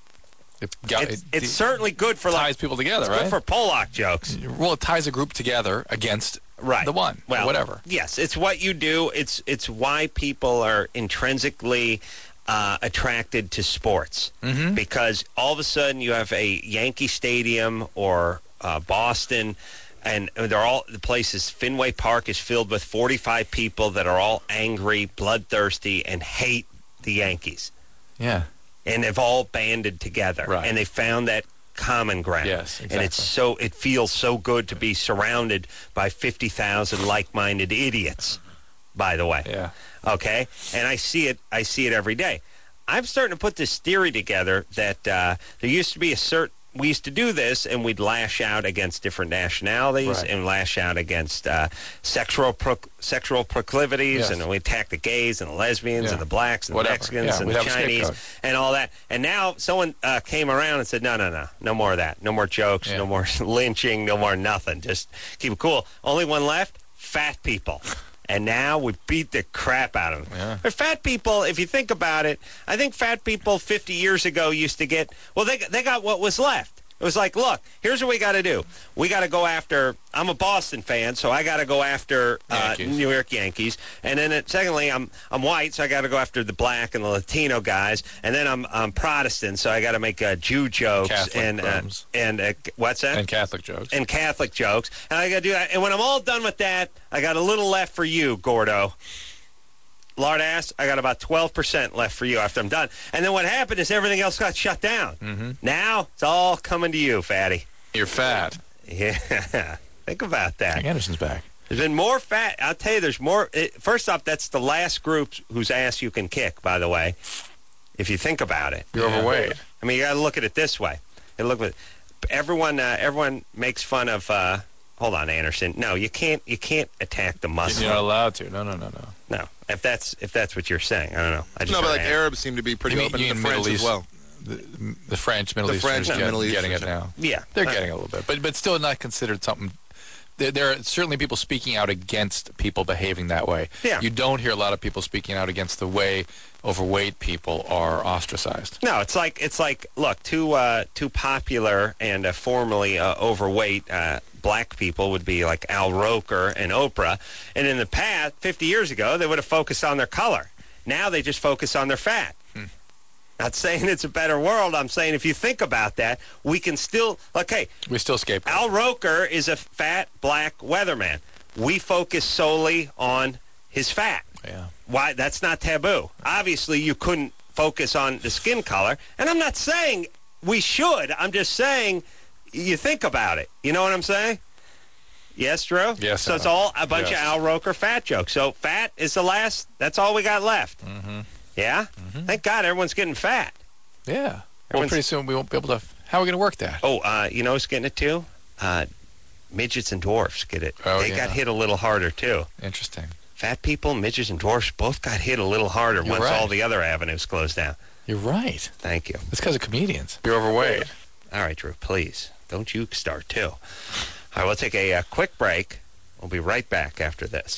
It, got- It's, it- it's it certainly good for like ties people together, it's right? good for Pollock jokes, well, it ties a group together against right? the one, well, or whatever. Yes, it's what you do. It's it's why people are intrinsically uh, attracted to sports Mhm. because all of a sudden you have a Yankee Stadium or uh, Boston. And they're all the places. Fenway Park is filled with forty-five people that are all angry, bloodthirsty, and hate the Yankees. Yeah. And they've all banded together, Right. and they found that common ground. Yes, And it's exactly. so it feels so good to be surrounded by fifty thousand like-minded idiots. By the way, Yeah. okay, and I see it. I see it every day. I'm starting to put this theory together that uh, there used to be a certain. We used to do this, and we'd lash out against different nationalities Right. and lash out against uh, sexual pro- sexual proclivities, Yes. and we attack the gays and the lesbians Yeah. and the blacks and Whatever. the Mexicans Yeah, and we'd the have a Chinese scapegoat. and all that. And now someone uh, came around and said, no, no, no, no more of that. No more jokes, Yeah. no more lynching, no more nothing. Just keep it cool. Only one left, fat people. And now we beat the crap out of them. Yeah. But fat people, if you think about it, I think fat people fifty years ago used to get, well, they, they got what was left. It was like, look, here's what we got to do. We got to go after, I'm a Boston fan, so I got to go after uh, New York Yankees. And then, it, secondly, I'm I'm white, so I got to go after the black and the Latino guys. And then I'm I'm Protestant, so I got to make uh, Jew jokes. Catholic and uh, and uh, what's that? And Catholic jokes. And Catholic jokes. And I got to do that. And when I'm all done with that, I got a little left for you, Gordo. Lard ass, I got about twelve percent left for you after I'm done. And then what happened is everything else got shut down. Mm-hmm. Now it's all coming to you, fatty. You're fat. Yeah. Think about that. Hank Anderson's back. There's been more fat. I'll tell you, there's more. It, first off, that's the last group whose ass you can kick, by the way, if you think about it. You're yeah. overweight. I mean, you got to look at it this way. You look at everyone. Uh, everyone makes fun of. Uh, hold on, Anderson. No, you can't. You can't attack the Muslim. You're not allowed to. No, no, no, no. No. If that's if that's what you're saying, I don't know. I just no, but like Anderson. Arabs seem to be pretty you open. mean, to the French Middle East, as well. The, the French, Middle the Easterners French, get, Middle getting Easterners, it now. Yeah, they're uh, getting a little bit, but but still not considered something. There, there are certainly people speaking out against people behaving that way. Yeah. You don't hear a lot of people speaking out against the way overweight people are ostracized. No, it's like it's like look, two uh, two popular and uh, formerly uh, overweight uh, black people would be like Al Roker and Oprah, and in the past, fifty years ago, they would have focused on their color. Now they just focus on their fat. Hmm. Not saying it's a better world. I'm saying if you think about that, we can still, okay. We still scapegoat. Al Roker is a fat black weatherman. We focus solely on his fat. Yeah. Why? That's not taboo. Obviously, you couldn't focus on the skin color. And I'm not saying we should. I'm just saying you think about it. You know what I'm saying? Yes, Drew? Yes. So it's all a bunch yes. of Al Roker fat jokes. So fat is the last, that's all we got left. Mm-hmm. Yeah? Mm-hmm. Thank God everyone's getting fat. Yeah. Well, Everyone's... pretty soon we won't be able to, how are we going to work that? Oh, uh, you know who's getting it too? Uh, midgets and dwarfs get it. Oh, they yeah. got hit a little harder too. Interesting. Fat people, midgets, and dwarfs both got hit a little harder You're once right. all the other avenues closed down. You're right. Thank you. It's because of comedians. You're overweight. All right, Drew, please. Don't you start, too. All right, we'll take a uh, quick break. We'll be right back after this.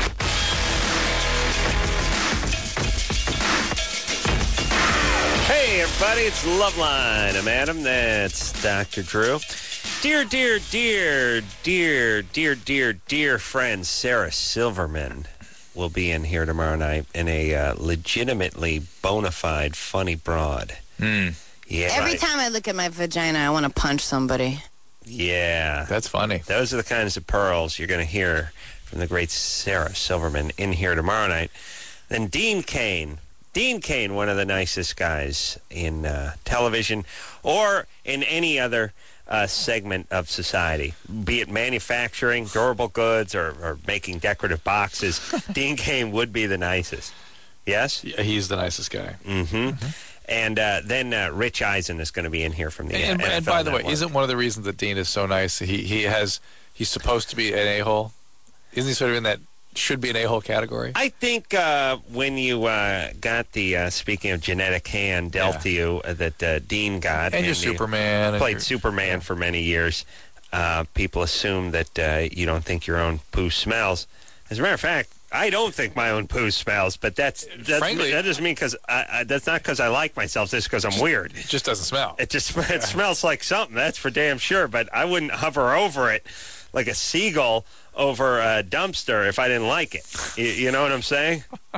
Hey, everybody, it's Loveline. I'm Adam. That's Doctor Drew. Dear, dear, dear, dear, dear, dear, dear friend Sarah Silverman will be in here tomorrow night in a uh, legitimately bona fide funny broad. Mm. Yeah. Every right. time I look at my vagina, I want to punch somebody. Yeah. That's funny. Those are the kinds of pearls you're going to hear from the great Sarah Silverman in here tomorrow night. Then Dean Cain. Dean Cain, one of the nicest guys in uh, television or in any other uh, segment of society, be it manufacturing, durable goods, or, or making decorative boxes. Dean Cain would be the nicest. Yes? Yeah, he's the nicest guy. Mm-hmm. mm-hmm. And uh, then uh, Rich Eisen is going to be in here from the And, uh, and by the way, isn't one of the reasons that Dean is so nice, he, he has, he's supposed to be an a-hole? Isn't he sort of in that should be an a-hole category? I think uh, when you uh, got the, uh, speaking of genetic hand dealt Yeah. to you, uh, that uh, Dean got. And, you're you Superman. and Played you're- Superman for many years. Uh, people assume that uh, you don't think your own poo smells. As a matter of fact, I don't think my own poo smells, but that's, that's Frankly- that doesn't mean because that's not because I like myself. That's because I'm weird. It just doesn't smell. It just it smells like something. That's for damn sure. But I wouldn't hover over it like a seagull over a dumpster if I didn't like it. You, you know what I'm saying?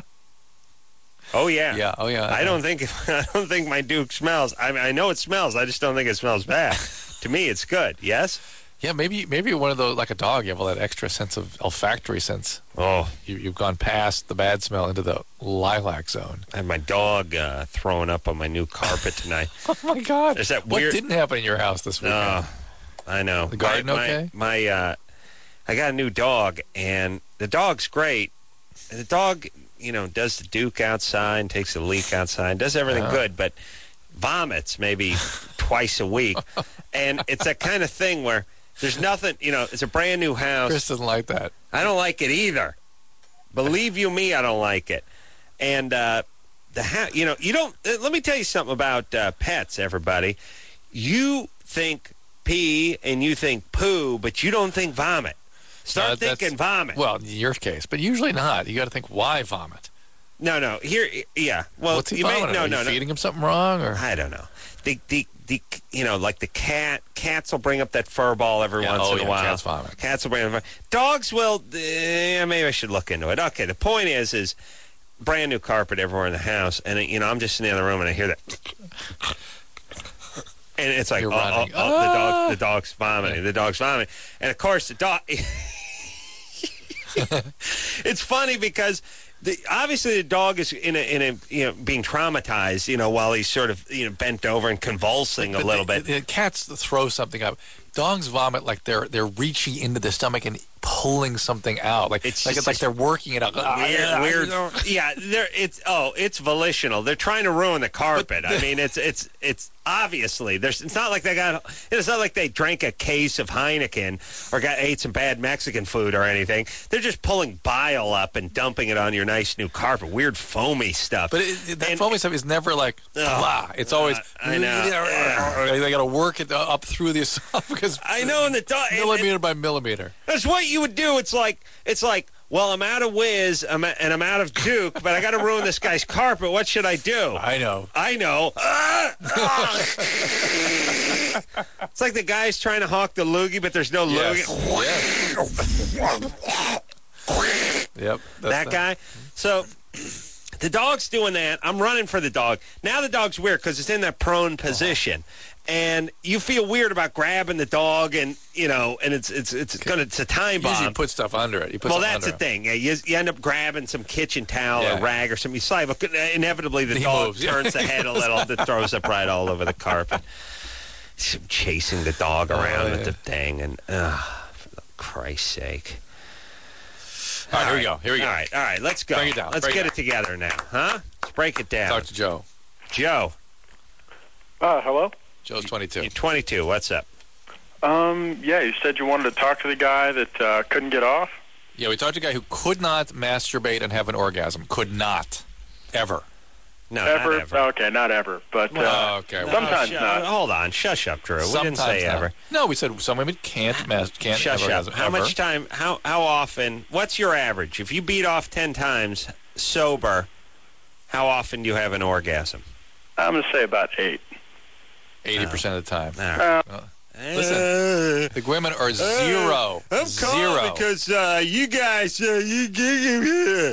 Oh yeah. Yeah. Oh yeah. I don't think I don't think my Duke smells. I mean, I know it smells. I just don't think it smells bad. To me, it's good. Yes. Yeah, maybe maybe one of those, like a dog, you have all that extra sense of olfactory sense. Oh, You, you've gone past the bad smell into the lilac zone. I had my dog uh, throwing up on my new carpet tonight. Oh my God! There's that what weird- didn't happen in your house this weekend? Uh, I know. The garden my, my, okay? My, uh, I got a new dog, and the dog's great. The dog, you know, does the Duke outside, takes the leak outside, does everything Uh-huh. good, but vomits maybe twice a week. And it's that kind of thing where there's nothing, you know, it's a brand new house. Chris doesn't like that. I don't like it either. Believe you me, I don't like it. And uh, the ha- you know, you don't. Uh, let me tell you something about uh, pets, everybody. You think pee and you think poo, but you don't think vomit. Start Uh, that's- thinking vomit. Well, in your case, but usually not. You got to think, why vomit? no, no. Here, yeah. Well, What's he you may vomiting? no, Are no, you no. feeding him something wrong, or I don't know. The the the you know like the cat cats will bring up that fur ball every Yeah, once oh, in a yeah, while. cats vomit. Cats will bring up. Dogs will. Eh, maybe I should look into it. Okay, the point is is brand new carpet everywhere in the house, and you know I'm just in the other room and I hear that. And it's like, oh, oh, oh, Ah! the dog, the dog's vomiting, the dog's vomiting, and of course the dog. It's funny because the, obviously the dog is in a in a you know being traumatized, you know, while he's sort of you know bent over and convulsing But a little the, bit. the cats throw something up. Dogs vomit like they're they're reaching into the stomach and pulling something out. Like It's like just it's like this they're working it out. Weird, weird. Yeah, they're it's oh, it's volitional. They're trying to ruin the carpet. I mean, it's it's it's obviously there's. It's not like they got. It's not like they drank a case of Heineken or got ate some bad Mexican food or anything. They're just pulling bile up and dumping it on your nice new carpet. Weird foamy stuff. But it, it, that And- foamy stuff is never like Oh, blah. It's always uh, I know. They got to work it up through the esophagus. I know, and the dog. and- millimeter by millimeter. That's what you would do. It's like it's like. Well, I'm out of Whiz I'm a, and I'm out of Duke, but I got to ruin this guy's carpet. What should I do? I know. I know. Ah! Ah! It's like the guy's trying to hawk the loogie, but there's no Yes. loogie. Yep. that's That guy. So the dog's doing that. I'm running for the dog. Now the dog's weird because it's in that prone position. And you feel weird about grabbing the dog, and you know, and it's it's it's gonna it's a time bomb. Usually you put stuff under it. You put Well, stuff that's under the thing. Yeah, you, you end up grabbing some kitchen towel Yeah. or rag or something. You slide, but inevitably the He dog moves, yeah. turns the head a little and throws up right all over the carpet. Chasing the dog around Oh, with yeah. the thing, and uh, for Christ's sake. All right, here we go. Here we go. All right, all right, let's go. Bring it down, Let's bring get it it together now, huh? Let's break it down. Talk to Joe. Joe, Uh, hello? Joe's twenty-two. you're twenty-two. What's up? Um, yeah, you said you wanted to talk to the guy that uh, couldn't get off? Yeah, we talked to a guy who could not masturbate and have an orgasm. Could not. Ever. No, ever? not ever. Okay, not ever. But uh, Oh, okay. No, sometimes sh- not. Hold on. Shush up, Drew. We Sometimes didn't say not. ever. No, we said some women can't mas- can't Shush have up. orgasm. How ever. much time, how how often, what's your average? If you beat off ten times sober, how often do you have an orgasm? I'm going to say about eight. eighty percent of the time. All right. Uh, Listen, the women are zero. I'm zero. calling because uh, you guys, uh, you give here.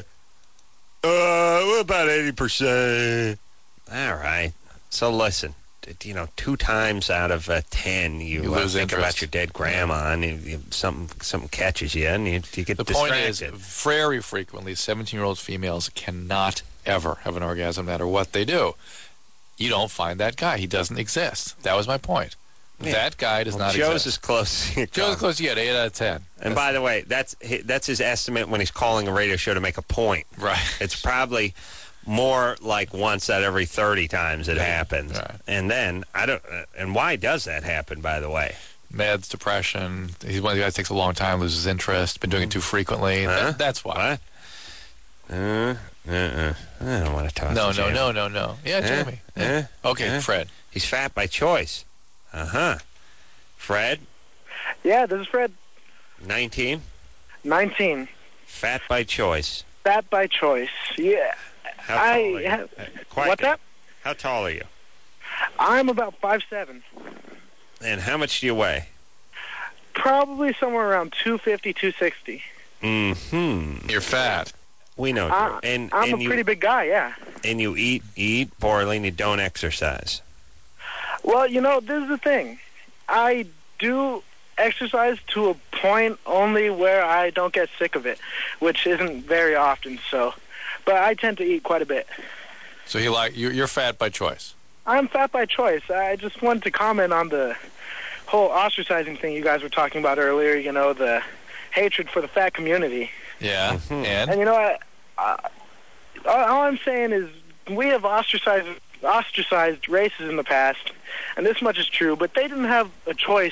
Uh, what about eighty percent? All right. So listen, d- you know, two times out of uh, ten, you, You uh, lose think interest. about your dead grandma, and you, you, something something catches you, and you, you get The distracted. point is, very frequently, seventeen-year-old females cannot ever have an orgasm, no matter what they do. You don't find that guy. He doesn't exist. That was my point. Yeah. That guy does Well, not Joe's exist. as close. as you Joe's come. close. You get eight out of ten. And by the way, that's hi- that's his estimate when he's calling a radio show to make a point. Right. It's probably more like once out every thirty times it happens. Right. And then I don't. Uh, and why does that happen? By the way, Meds, depression. He's one of the guys that takes a long time, loses interest, been doing it too frequently. Huh? That, that's why. what? Uh, uh-uh. I don't want to talk. No, to no, Jamie. no, no, no. Yeah, Eh? Jamie. Eh? Okay, Eh? Fred. He's fat by choice. Uh huh. Fred, Yeah, this is Fred. nineteen, nineteen. fat by choice. Fat by choice. Yeah. How tall I are you? have- Uh, quiet What's down. that? How tall are you? I'm about five seven. And how much do you weigh? Probably somewhere around two fifty, two sixty. Mm-hmm. You're fat. We know. Drew. Uh, and I'm and a you, pretty big guy, yeah. and you eat, you eat poorly, and you don't exercise. Well, you know, this is the thing. I do exercise to a point only where I don't get sick of it, which isn't very often, so. But I tend to eat quite a bit. So he like you're, you're fat by choice. I'm fat by choice. I just wanted to comment on the whole ostracizing thing you guys were talking about earlier, you know, the hatred for the fat community. Yeah. Mhm. And And, you know, I, I, all I'm saying is we have ostracized, ostracized races in the past, and this much is true, but they didn't have a choice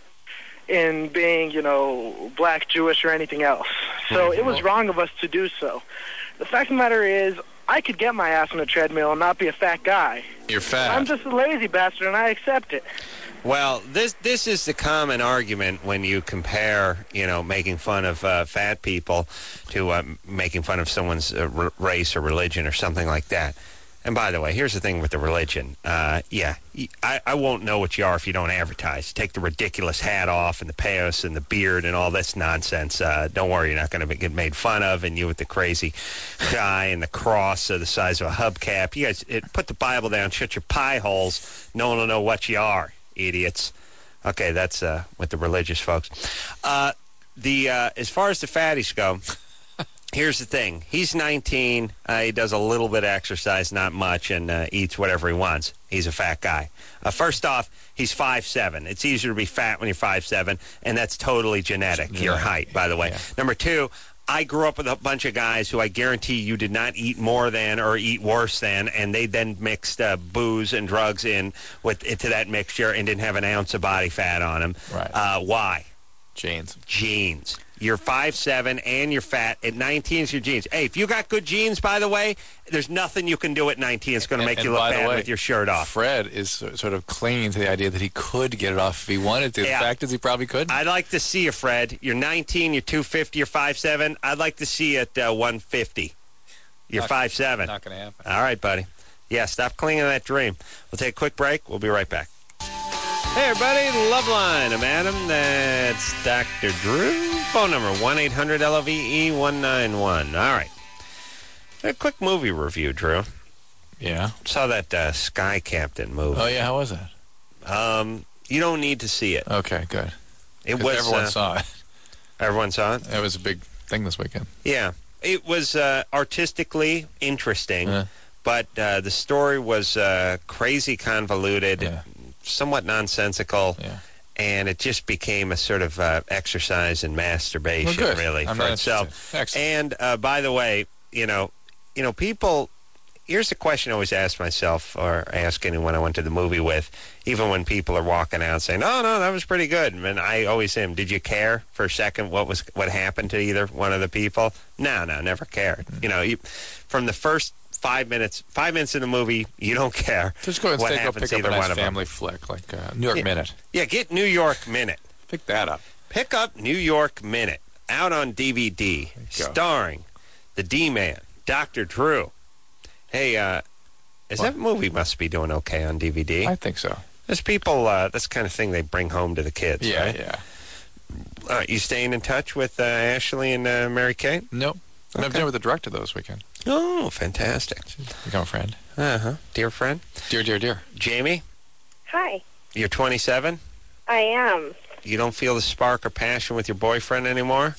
in being, you know, black, Jewish, or anything else. So it was wrong of us to do so. The fact of the matter is, I could get my ass on a treadmill and not be a fat guy. you're fat. I'm just a lazy bastard, and I accept it. Well, this this is the common argument when you compare, you know, making fun of uh, fat people to uh, making fun of someone's uh, r- race or religion or something like that. And by the way, here's the thing with the religion. Uh, yeah, I, I won't know what you are if you don't advertise. Take the ridiculous hat off and the payos and the beard and all this nonsense. Uh, don't worry, you're not going to get made fun of. And you with the crazy guy and the cross uh, the size of a hubcap. You guys, it, put the Bible down, shut your pie holes. No one will know what you are, idiots. Okay, that's uh, with the religious folks. Uh, the uh, as far as the fatties go... Here's the thing. He's nineteen. Uh, he does a little bit of exercise, not much, and uh, eats whatever he wants. He's a fat guy. Uh, first off, he's five seven. It's easier to be fat when you're five seven, and that's totally genetic, yeah. your height, by the way. Yeah. Number two, I grew up with a bunch of guys who I guarantee you did not eat more than or eat worse than, and they then mixed uh, booze and drugs in with into that mixture and didn't have an ounce of body fat on them. Right. Uh, why? Genes. Genes. You're five seven and you're fat. At nineteen is your genes. Hey, if you got good genes, by the way, there's nothing you can do at nineteen that's going to make and, you and look bad way, with your shirt off. Fred is sort of clinging to the idea that he could get it off if he wanted to. Yeah. The fact is he probably couldn't. I'd like to see you, Fred. You're nineteen, you're two fifty, you're five seven. I'd like to see you at uh, one fifty. You're five seven. Not going to happen. All right, buddy. Yeah, stop clinging to that dream. We'll take a quick break. We'll be right back. Hey, everybody, Loveline. I'm Adam. That's Doctor Drew. Phone number, one eight hundred L O V E one nine one. All right. A quick movie review, Drew. Yeah? Saw that uh, Sky Captain movie. Oh, yeah? How was that? Um, you don't need to see it. Okay, good. It was, everyone uh, saw it. Everyone saw it? It was a big thing this weekend. Yeah. It was uh, artistically interesting, Yeah. but uh, the story was uh, crazy convoluted, Yeah. somewhat nonsensical. Yeah. And it just became a sort of uh, exercise in masturbation, Well, good. really, I'm for not itself. interested. Excellent. And uh, by the way, you know, you know, people. Here's the question I always ask myself, or ask anyone I went to the movie with, even when people are walking out saying, "Oh no, that was pretty good." And I always say, "Did you care for a second what was what happened to either one of the people?" No, no, never cared. Mm-hmm. You know, you, from the first five minutes, five minutes in the movie, you don't care. Just go and what take, go happens pick to up a either nice one of them. family flick, like uh, New York Yeah. Minute. Yeah, get New York Minute. Pick that up. Pick up New York Minute, out on D V D, starring the D-Man, Doctor Drew. Hey, uh, is What? that movie must be doing okay on D V D? I think so. There's people, uh, that's the kind of thing they bring home to the kids, Yeah, right? yeah. Uh, you staying in touch with uh, Ashley and uh, Mary Kate? Nope. I'm Okay. dinner with the director, though, this weekend. Oh, fantastic. Become a friend. Uh-huh. Dear friend. Dear, dear, dear. Jamie, Hi. you're twenty-seven. I am. You don't feel the spark or passion with your boyfriend anymore?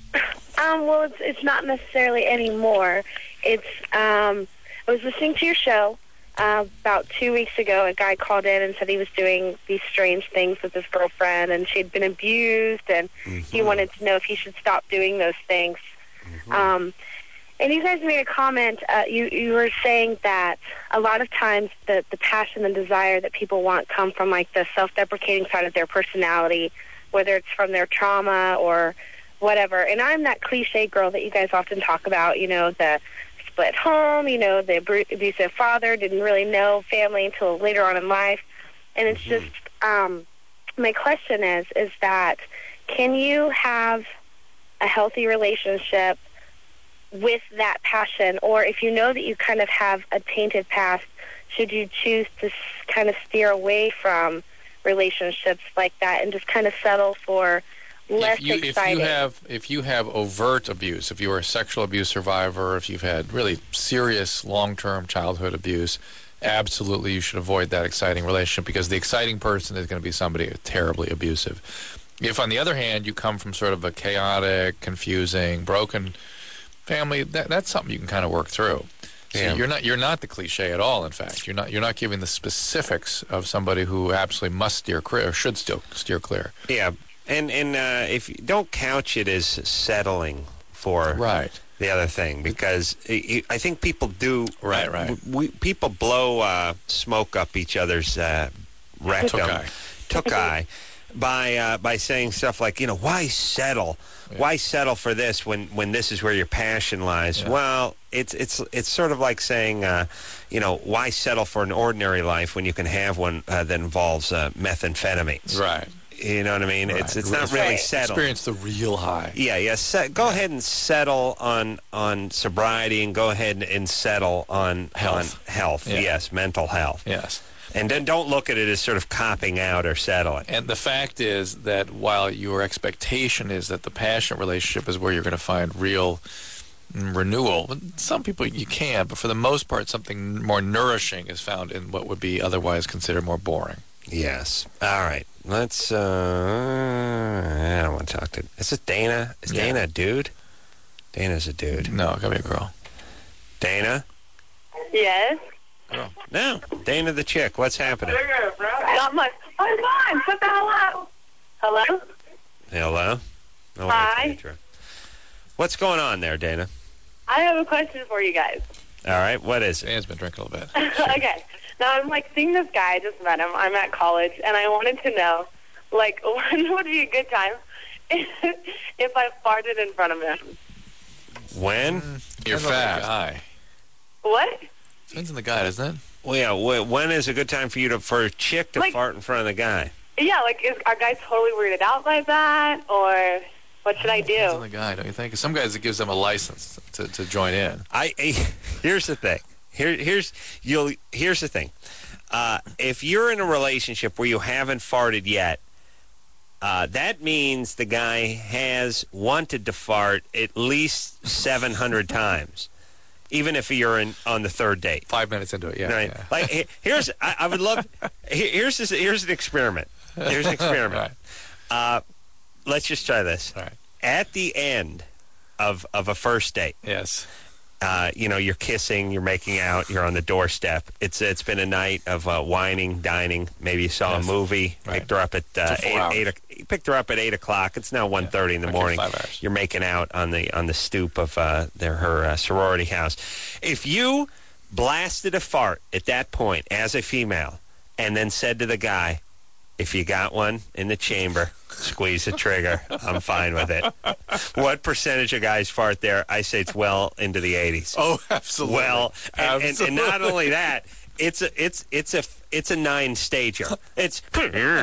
Um, well, it's, it's not necessarily anymore. It's, um, I was listening to your show uh, about two weeks ago. A guy called in and said he was doing these strange things with his girlfriend, and she'd been abused, and Mm-hmm. he wanted to know if he should stop doing those things. Mm-hmm. Um, and you guys made a comment. Uh, you, you were saying that a lot of times the, the passion and desire that people want come from, like, the self-deprecating side of their personality, whether it's from their trauma or whatever. And I'm that cliche girl that you guys often talk about, you know, the split home, you know, the abu- abusive father, didn't really know family until later on in life. And it's Mm-hmm. just, um, my question is, is that can you have a healthy relationship with that passion? Or if you know that you kind of have a tainted past, should you choose to s- kind of steer away from relationships like that and just kind of settle for less if you, exciting? If you have, if you have overt abuse, if you are a sexual abuse survivor, if you've had really serious long-term childhood abuse, absolutely you should avoid that exciting relationship, because the exciting person is going to be somebody terribly abusive. If, on the other hand, you come from sort of a chaotic, confusing, broken family, that, that's something you can kind of work through. So Yeah. you're not you're not the cliche at all. In fact, you're not you're not giving the specifics of somebody who absolutely must steer clear or should still steer clear. Yeah, and and uh, if you don't couch it as settling for Right. the other thing, because I I think people do. Right, uh, right. We, people blow uh, smoke up each other's uh, rectum, Tokai. tokai, by uh, by saying stuff like, you know, why settle? Yeah. Why settle for this when, when this is where your passion lies? Yeah. Well, it's it's it's sort of like saying, uh, you know, why settle for an ordinary life when you can have one uh, that involves uh, methamphetamines? Right. You know what I mean? Right. It's it's not really settled. Experience the real high. Yeah, yeah. Set, go yeah. ahead and settle on on sobriety, and go ahead and, and settle on health. On health. Yeah. Yes, mental health. Yes. And then don't look at it as sort of copping out or settling. And the fact is that while your expectation is that the passionate relationship is where you're going to find real renewal, some people you can, but for the most part, something more nourishing is found in what would be otherwise considered more boring. Yes. All right. Let's, uh, I don't want to talk to, is it Dana? Is yeah. Dana a dude? Dana's a dude. No, it gotta be a girl. Dana? Yes? Girl. No. Dana the chick. What's happening? Not much. Oh, come on. What the hell out? Hello? Hello? Oh, Hi. What's going on there, Dana? I have a question for you guys. All right. What is it? Dana's been drinking a little bit. Sure. Okay. Now, I'm, like, seeing this guy. I just met him. I'm at college, and I wanted to know, like, when would be a good time if I farted in front of him? When? Mm, You're fat. Guy. What? Depends on the guy, doesn't it? Well, yeah. When is a good time for you to for a chick to like, fart in front of the guy? Yeah, like, is, are guys totally weirded out by that, or what should I do? Depends on the guy, don't you think? Some guys, it gives them a license to, to join in. I, I here's the thing. Here, here's you'll. Here's the thing. Uh, if you're in a relationship where you haven't farted yet, uh, that means the guy has wanted to fart at least seven hundred times, even if you're in on the third date. Five minutes into it, yeah. Right. yeah. Like here's, I, I would love. Here's this, here's an experiment. Here's an experiment. Right. Uh, let's just try this. All right. At the end of of a first date. Yes. Uh, you know, you're kissing, you're making out, you're on the doorstep. It's it's been a night of uh, whining, dining. Maybe you saw yes. a movie, right. picked her up at uh, eight, eight. You picked her up at eight o'clock. It's now one thirty yeah. in the okay, morning. Five hours. You're making out on the on the stoop of uh, their her uh, sorority house. If you blasted a fart at that point as a female, and then said to the guy, "If you got one in the chamber, squeeze the trigger. I'm fine with it." What percentage of guys fart there? I say it's well into the eighties. Oh, absolutely. Well, and, absolutely. And, and not only that, it's a it's it's a it's a nine stager. It's yeah,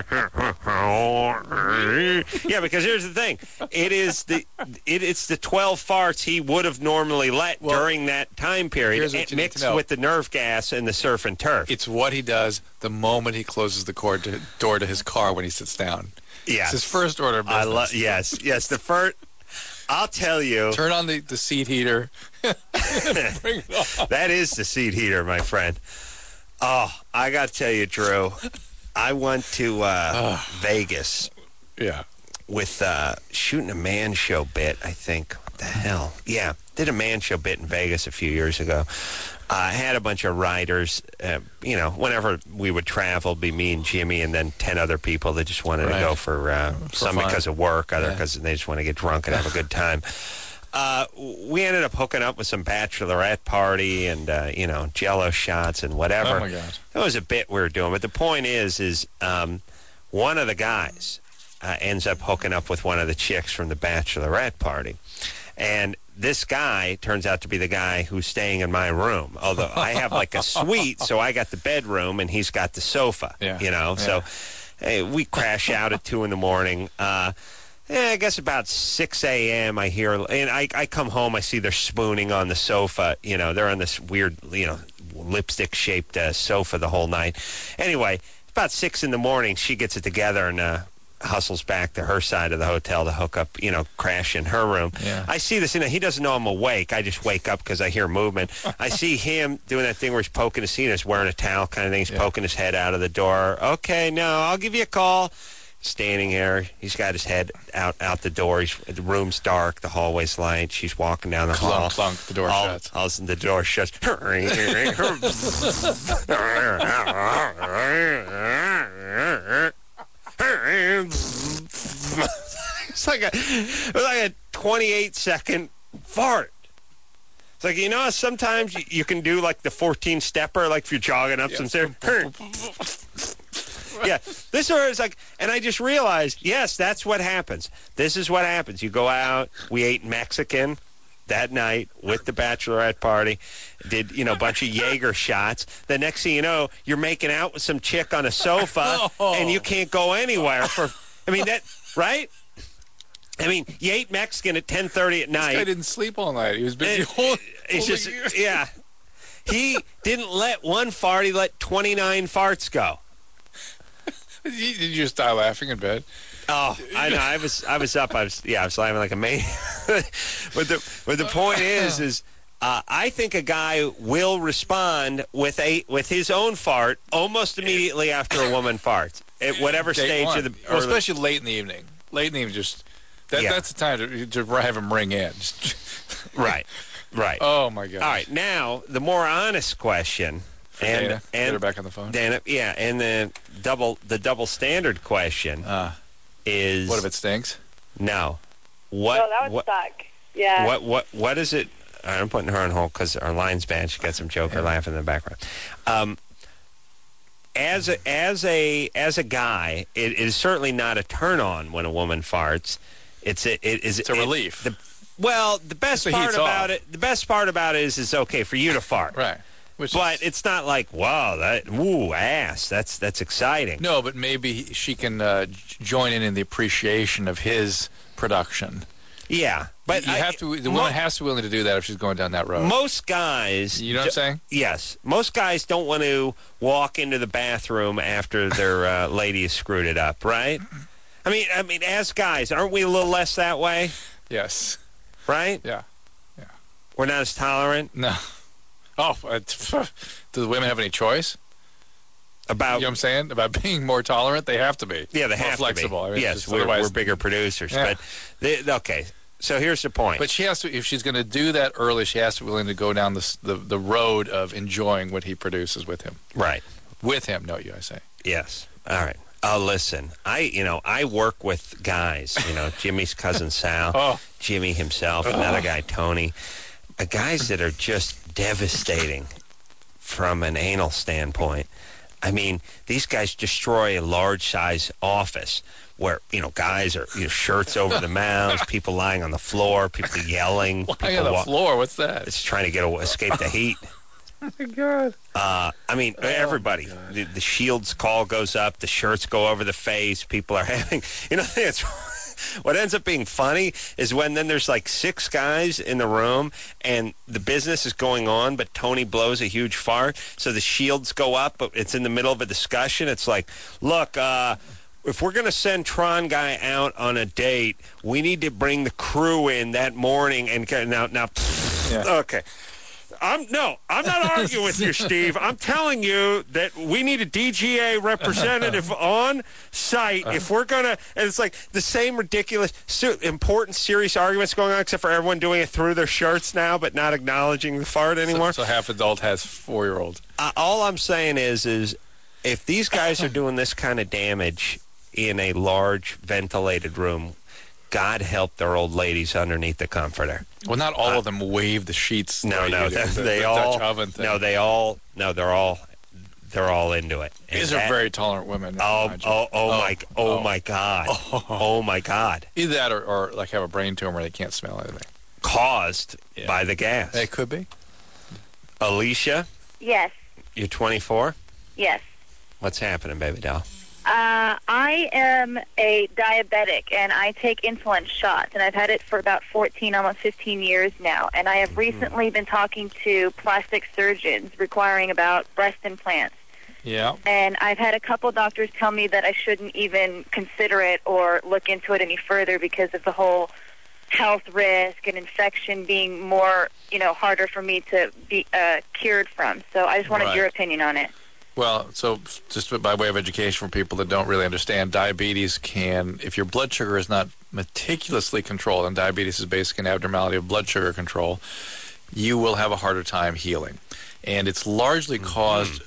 because here's the thing. It is the it, it's the twelve farts he would have normally let well, during that time period, it mixed with the nerve gas and the surf and turf. It's what he does the moment he closes the cord to, door to his car when he sits down. Yeah, it's his first order of business. I love yes, yes. The first, I'll tell you. Turn on the, the seat heater. Bring it on. That is the seat heater, my friend. Oh, I got to tell you, Drew. I went to uh, Vegas. Yeah. With uh, shooting a man show bit. I think. What the hell? Yeah, did a man show bit in Vegas a few years ago. I uh, had a bunch of riders, uh, you know, whenever we would travel, it'd be me and Jimmy and then ten other people that just wanted right. to go for, uh, for some fun. Because of work, other because yeah. they just want to get drunk and have a good time. Uh, we ended up hooking up with some bachelorette party and, uh, you know, Jell-O shots and whatever. Oh, my God. That was a bit we were doing. But the point is, is um, one of the guys uh, ends up hooking up with one of the chicks from the bachelorette party. And this guy turns out to be the guy who's staying in my room. Although I have like a suite, so I got the bedroom and he's got the sofa. Yeah. You know, yeah. so hey, we crash out at two in the morning. Uh, yeah, I guess about six a.m. I hear, and I, I come home, I see they're spooning on the sofa. You know, they're on this weird, you know, lipstick-shaped uh, sofa the whole night. Anyway, about six in the morning, she gets it together and uh, hustles back to her side of the hotel to hook up, you know, crash in her room. Yeah. I see this, you know, he doesn't know I'm awake. I just wake up because I hear movement. I see him doing that thing where he's poking his, you know, he's wearing a towel kind of thing. He's yeah. poking his head out of the door. Okay, no, I'll give you a call. Standing there, he's got his head out out the door. He's, the room's dark, the hallway's light. She's walking down the clunk, hall. Clunk, the door all, shuts. All of a sudden, the door shuts. It's like a, it was like a twenty-eight second fart. It's like, you know, sometimes you, you can do like the fourteen stepper, like if you're jogging up some stairs. Yeah, this is like, and I just realized, yes, that's what happens. This is what happens. You go out. We ate Mexican that night with the bachelorette party. Did, you know, a bunch of Jaeger shots. The next thing you know, you're making out with some chick on a sofa, oh. and you can't go anywhere for I mean, that, right? I mean, you ate Mexican at ten thirty at night. This guy didn't sleep all night. He was busy And holding. He's just, yeah. He didn't let one fart. He let twenty-nine farts go. Did you just die laughing in bed? Oh, I know. I was, I was up. I was, yeah, I was laughing like a maniac. but the, but the point is, is uh, I think a guy will respond with a with his own fart almost immediately after a woman farts at whatever Day stage one. of the, or especially late in the evening. Late in the evening, just that, Yeah. that's the time to, to have him ring in. Just- right, right. Oh my God! All right, now the more honest question, and Dana, and get her back on the phone. Dana, yeah, and the double the double standard question Uh, is what if it stinks? no, what Oh, that would what suck. Yeah. what what what is it? All right, I'm putting her on hold because our line's bad. She got some joker laughing in the background. Um, as a as a as a guy, it, it is certainly not a turn on when a woman farts. It's a, it is It's a it- relief. the, well, the best The part heat's about off. it, the best part about it is, it's okay for you to fart, Right. Which but is, it's not like, wow, that ooh ass. That's that's exciting. no, but maybe she can uh, j- join in in the appreciation of his production. Yeah, but you I- have to. The mo- woman has to be willing to do that if she's going down that road. Most guys, You know what I'm saying? Yes, most guys don't want to walk into the bathroom after their uh, lady has screwed it up, right? I mean, I mean, as guys, aren't we a little less that way, Yes. right? Yeah. We're not as tolerant No. Oh, uh, do the women have any choice? about. You know what I'm saying? About being more tolerant, they have to be. Yeah, they more have flexible. to be. I mean, yes, just we're, otherwise- we're bigger producers, Yeah. but they, okay. So here's the point. But she has to. If she's going to do that early, she has to be willing to go down this, the the road of enjoying what he produces with him. right. With him, no, you. I say. Yes. All right. Oh, listen. I, you know, I work with guys. You know, Jimmy's cousin Sal, Oh. Jimmy himself, another guy Tony, uh, guys that are just devastating from an anal standpoint. I mean, these guys destroy a large size office where, you know, guys are, you know, shirts over the mouths, people lying on the floor, people yelling, Lying people on the wa- floor. What's that? it's trying to get away, escape the heat. Oh my God. Uh, I mean, everybody. The, the Shields call goes up. The shirts go over the face. People are having, you know, it's, what ends up being funny is when then there's like six guys in the room and the business is going on, but Tony blows a huge fart. So the Shields go up, but it's in the middle of a discussion. It's like, look, uh, if we're going to send Tron guy out on a date, we need to bring the crew in that morning. And now, now, Yeah. okay. I'm no, I'm not arguing with you, Steve. I'm telling you that we need a D G A representative on site if we're gonna. And it's like the same ridiculous, su- important, serious arguments going on, except for everyone doing it through their shirts now, but not acknowledging the fart anymore. So, so half adult has four year old. Uh, all I'm saying is, is if these guys are doing this kind of damage in a large ventilated room, God help their old ladies underneath the comforter. Well, not all of them wave the sheets. the No, way no, you do. they, The- they the all. Dutch oven thing. No, they all. No, they're all. They're all into it. And These are that- very tolerant women. Oh, mind you. oh, oh, Oh, my, oh, oh. my God, oh. my God! Either that or, or like have a brain tumor. They can't smell anything. Caused Yeah. by the gas. It could be. Alicia, Yes, you're twenty-four. yes. What's happening, baby doll? Uh, I am a diabetic, and I take insulin shots, and I've had it for about fourteen, almost fifteen years now. And I have recently been talking to plastic surgeons requiring about breast implants. Yeah. And I've had a couple doctors tell me that I shouldn't even consider it or look into it any further because of the whole health risk and infection being more, you know, harder for me to be uh, cured from. So I just wanted Right. your opinion on it. Well, so just by way of education for people that don't really understand, diabetes can, if your blood sugar is not meticulously controlled, and diabetes is basically an abnormality of blood sugar control, you will have a harder time healing. And it's largely caused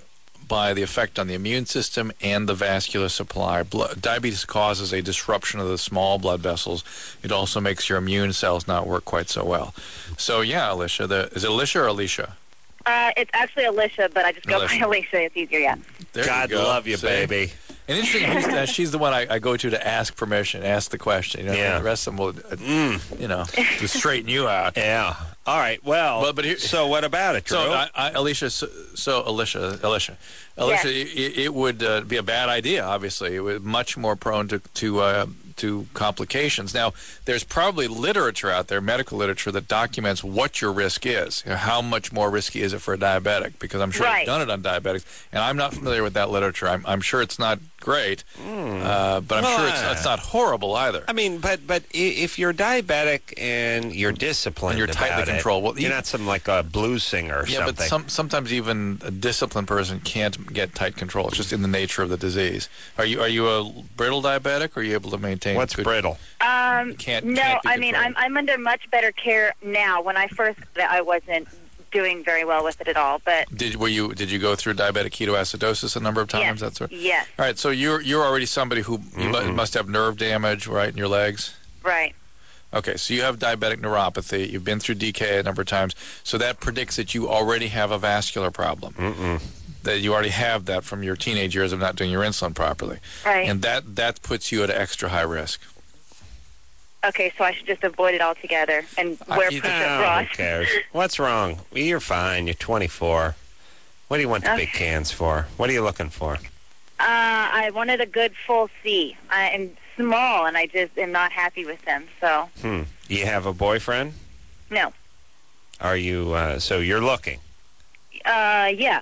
by the effect on the immune system and the vascular supply. Blood, diabetes causes a disruption of the small blood vessels. It also makes your immune cells not work quite so well. So, yeah, Alicia, the, is it Alicia or Alicia? Uh, it's actually Alicia, but I just go Alicia. by Alicia. It's easier, yeah. There God you go. love you, See? baby. And interesting, who's that? She's the one I, I go to to ask permission, ask the question. You know, Yeah. the rest of them will, uh, Mm. you know, to straighten you out. Yeah. All right. Well, But- but here- so what about it, Drew? So, I, I, Alicia, so, so Alicia, Alicia, Alicia, it, it would uh, be a bad idea. Obviously, it was much more prone to to uh, to complications. Now, there's probably literature out there, medical literature, that documents what your risk is. You know, how much more risky is it for a diabetic? Because I'm sure Right. you've done it on diabetics, and I'm not familiar with that literature. I'm, I'm sure it's not great, uh, but I'm Well, sure it's, uh, it's not horrible either. I mean, but but i- if you're diabetic and you're disciplined, And you're tightly about it, controlled, well, you're you- not some like a blues singer or Yeah, something. but some, sometimes even a disciplined person can't get tight control. It's just in the nature of the disease. Are you are you a brittle diabetic, or are you able to maintain? What's good- brittle? Um, can't- no, can't be I mean, I'm, controlled. I'm under much better care now. When I first got it, I wasn't doing very well with it at all. But Did were you did you go through diabetic ketoacidosis a number of times? yes, That sort. yes, All right, so you're you're already somebody who you mu- Mm-mm. must have nerve damage, right, in your legs. right. Okay, so you have diabetic neuropathy. You've been through D K a number of times, so that predicts that you already have a vascular problem. Mm-mm. That you already have that from your teenage years of not doing your insulin properly, Right. and that that puts you at extra high risk. Okay, so I should just avoid it altogether and Uh, wear you- push-up Oh, bras. who cares? What's wrong? You're fine. You're twenty-four. What do you want the Okay. big cans for? What are you looking for? Uh, I wanted a good full C. I am small, and I just am not happy with them. So, Hmm. You have a boyfriend? no. Are you? Uh, so you're looking. Uh, yeah.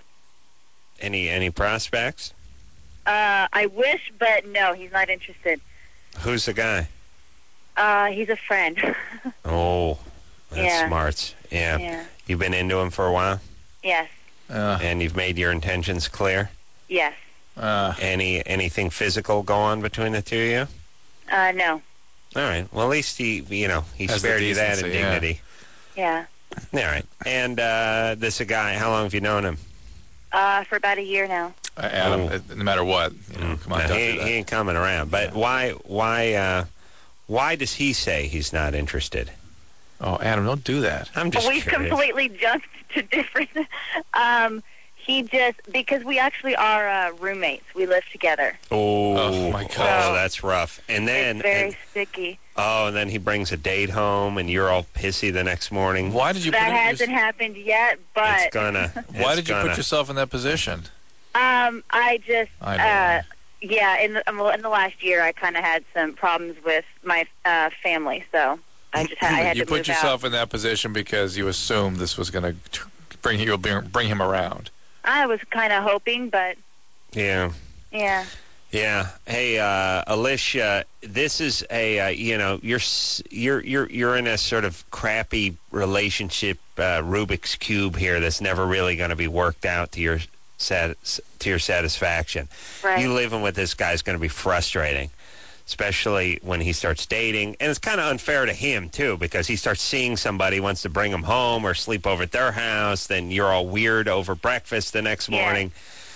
Any any prospects? Uh, I wish, but no, he's not interested. Who's the guy? Uh, he's a friend. Oh, that's Yeah. smarts. Yeah. Yeah. You've been into him for a while, Yes. Uh, and you've made your intentions clear. Yes. uh, Any anything physical go on between the two of you? Uh, no. All right. Well, at least he, you know, he Has the spared you that decency, yeah. indignity. Yeah. All right. And uh, this a guy. How long have you known him? Uh, for about a year now. uh, Adam, Oh. uh, no matter what, you know, come on, No, don't he, do ain't- that. he ain't coming around. But why? Why? Uh, why does he say he's not interested? Oh, Adam, don't do that. I'm just We've curious. completely jumped to different. um, he just because we actually are uh, roommates. We live together. Oh, Oh, my Oh, God. that's rough. And then, it's very and- sticky. oh, and then he brings a date home, and you're all pissy the next morning. Why did you? That put it- hasn't happened yet, but It's gonna. Why it's did you gonna. put yourself in that position? um, I just I know. uh, yeah. In the well, in the last year, I kind of had some problems with my uh, family, so I just had, I had you to put move yourself out. in that position because you assumed this was going to bring you bring, bring him around. I was kind of hoping, but Yeah. yeah. Yeah. Hey, uh, Alicia, this is a uh, you know you're s- you're you're you're in a sort of crappy relationship uh, Rubik's cube here that's never really going to be worked out to your sat- to your satisfaction. Right. You living with this guy's going to be frustrating, especially when he starts dating, and it's kind of unfair to him too because he starts seeing somebody, wants to bring him home or sleep over at their house. Then you're all weird over breakfast the next Yeah. morning.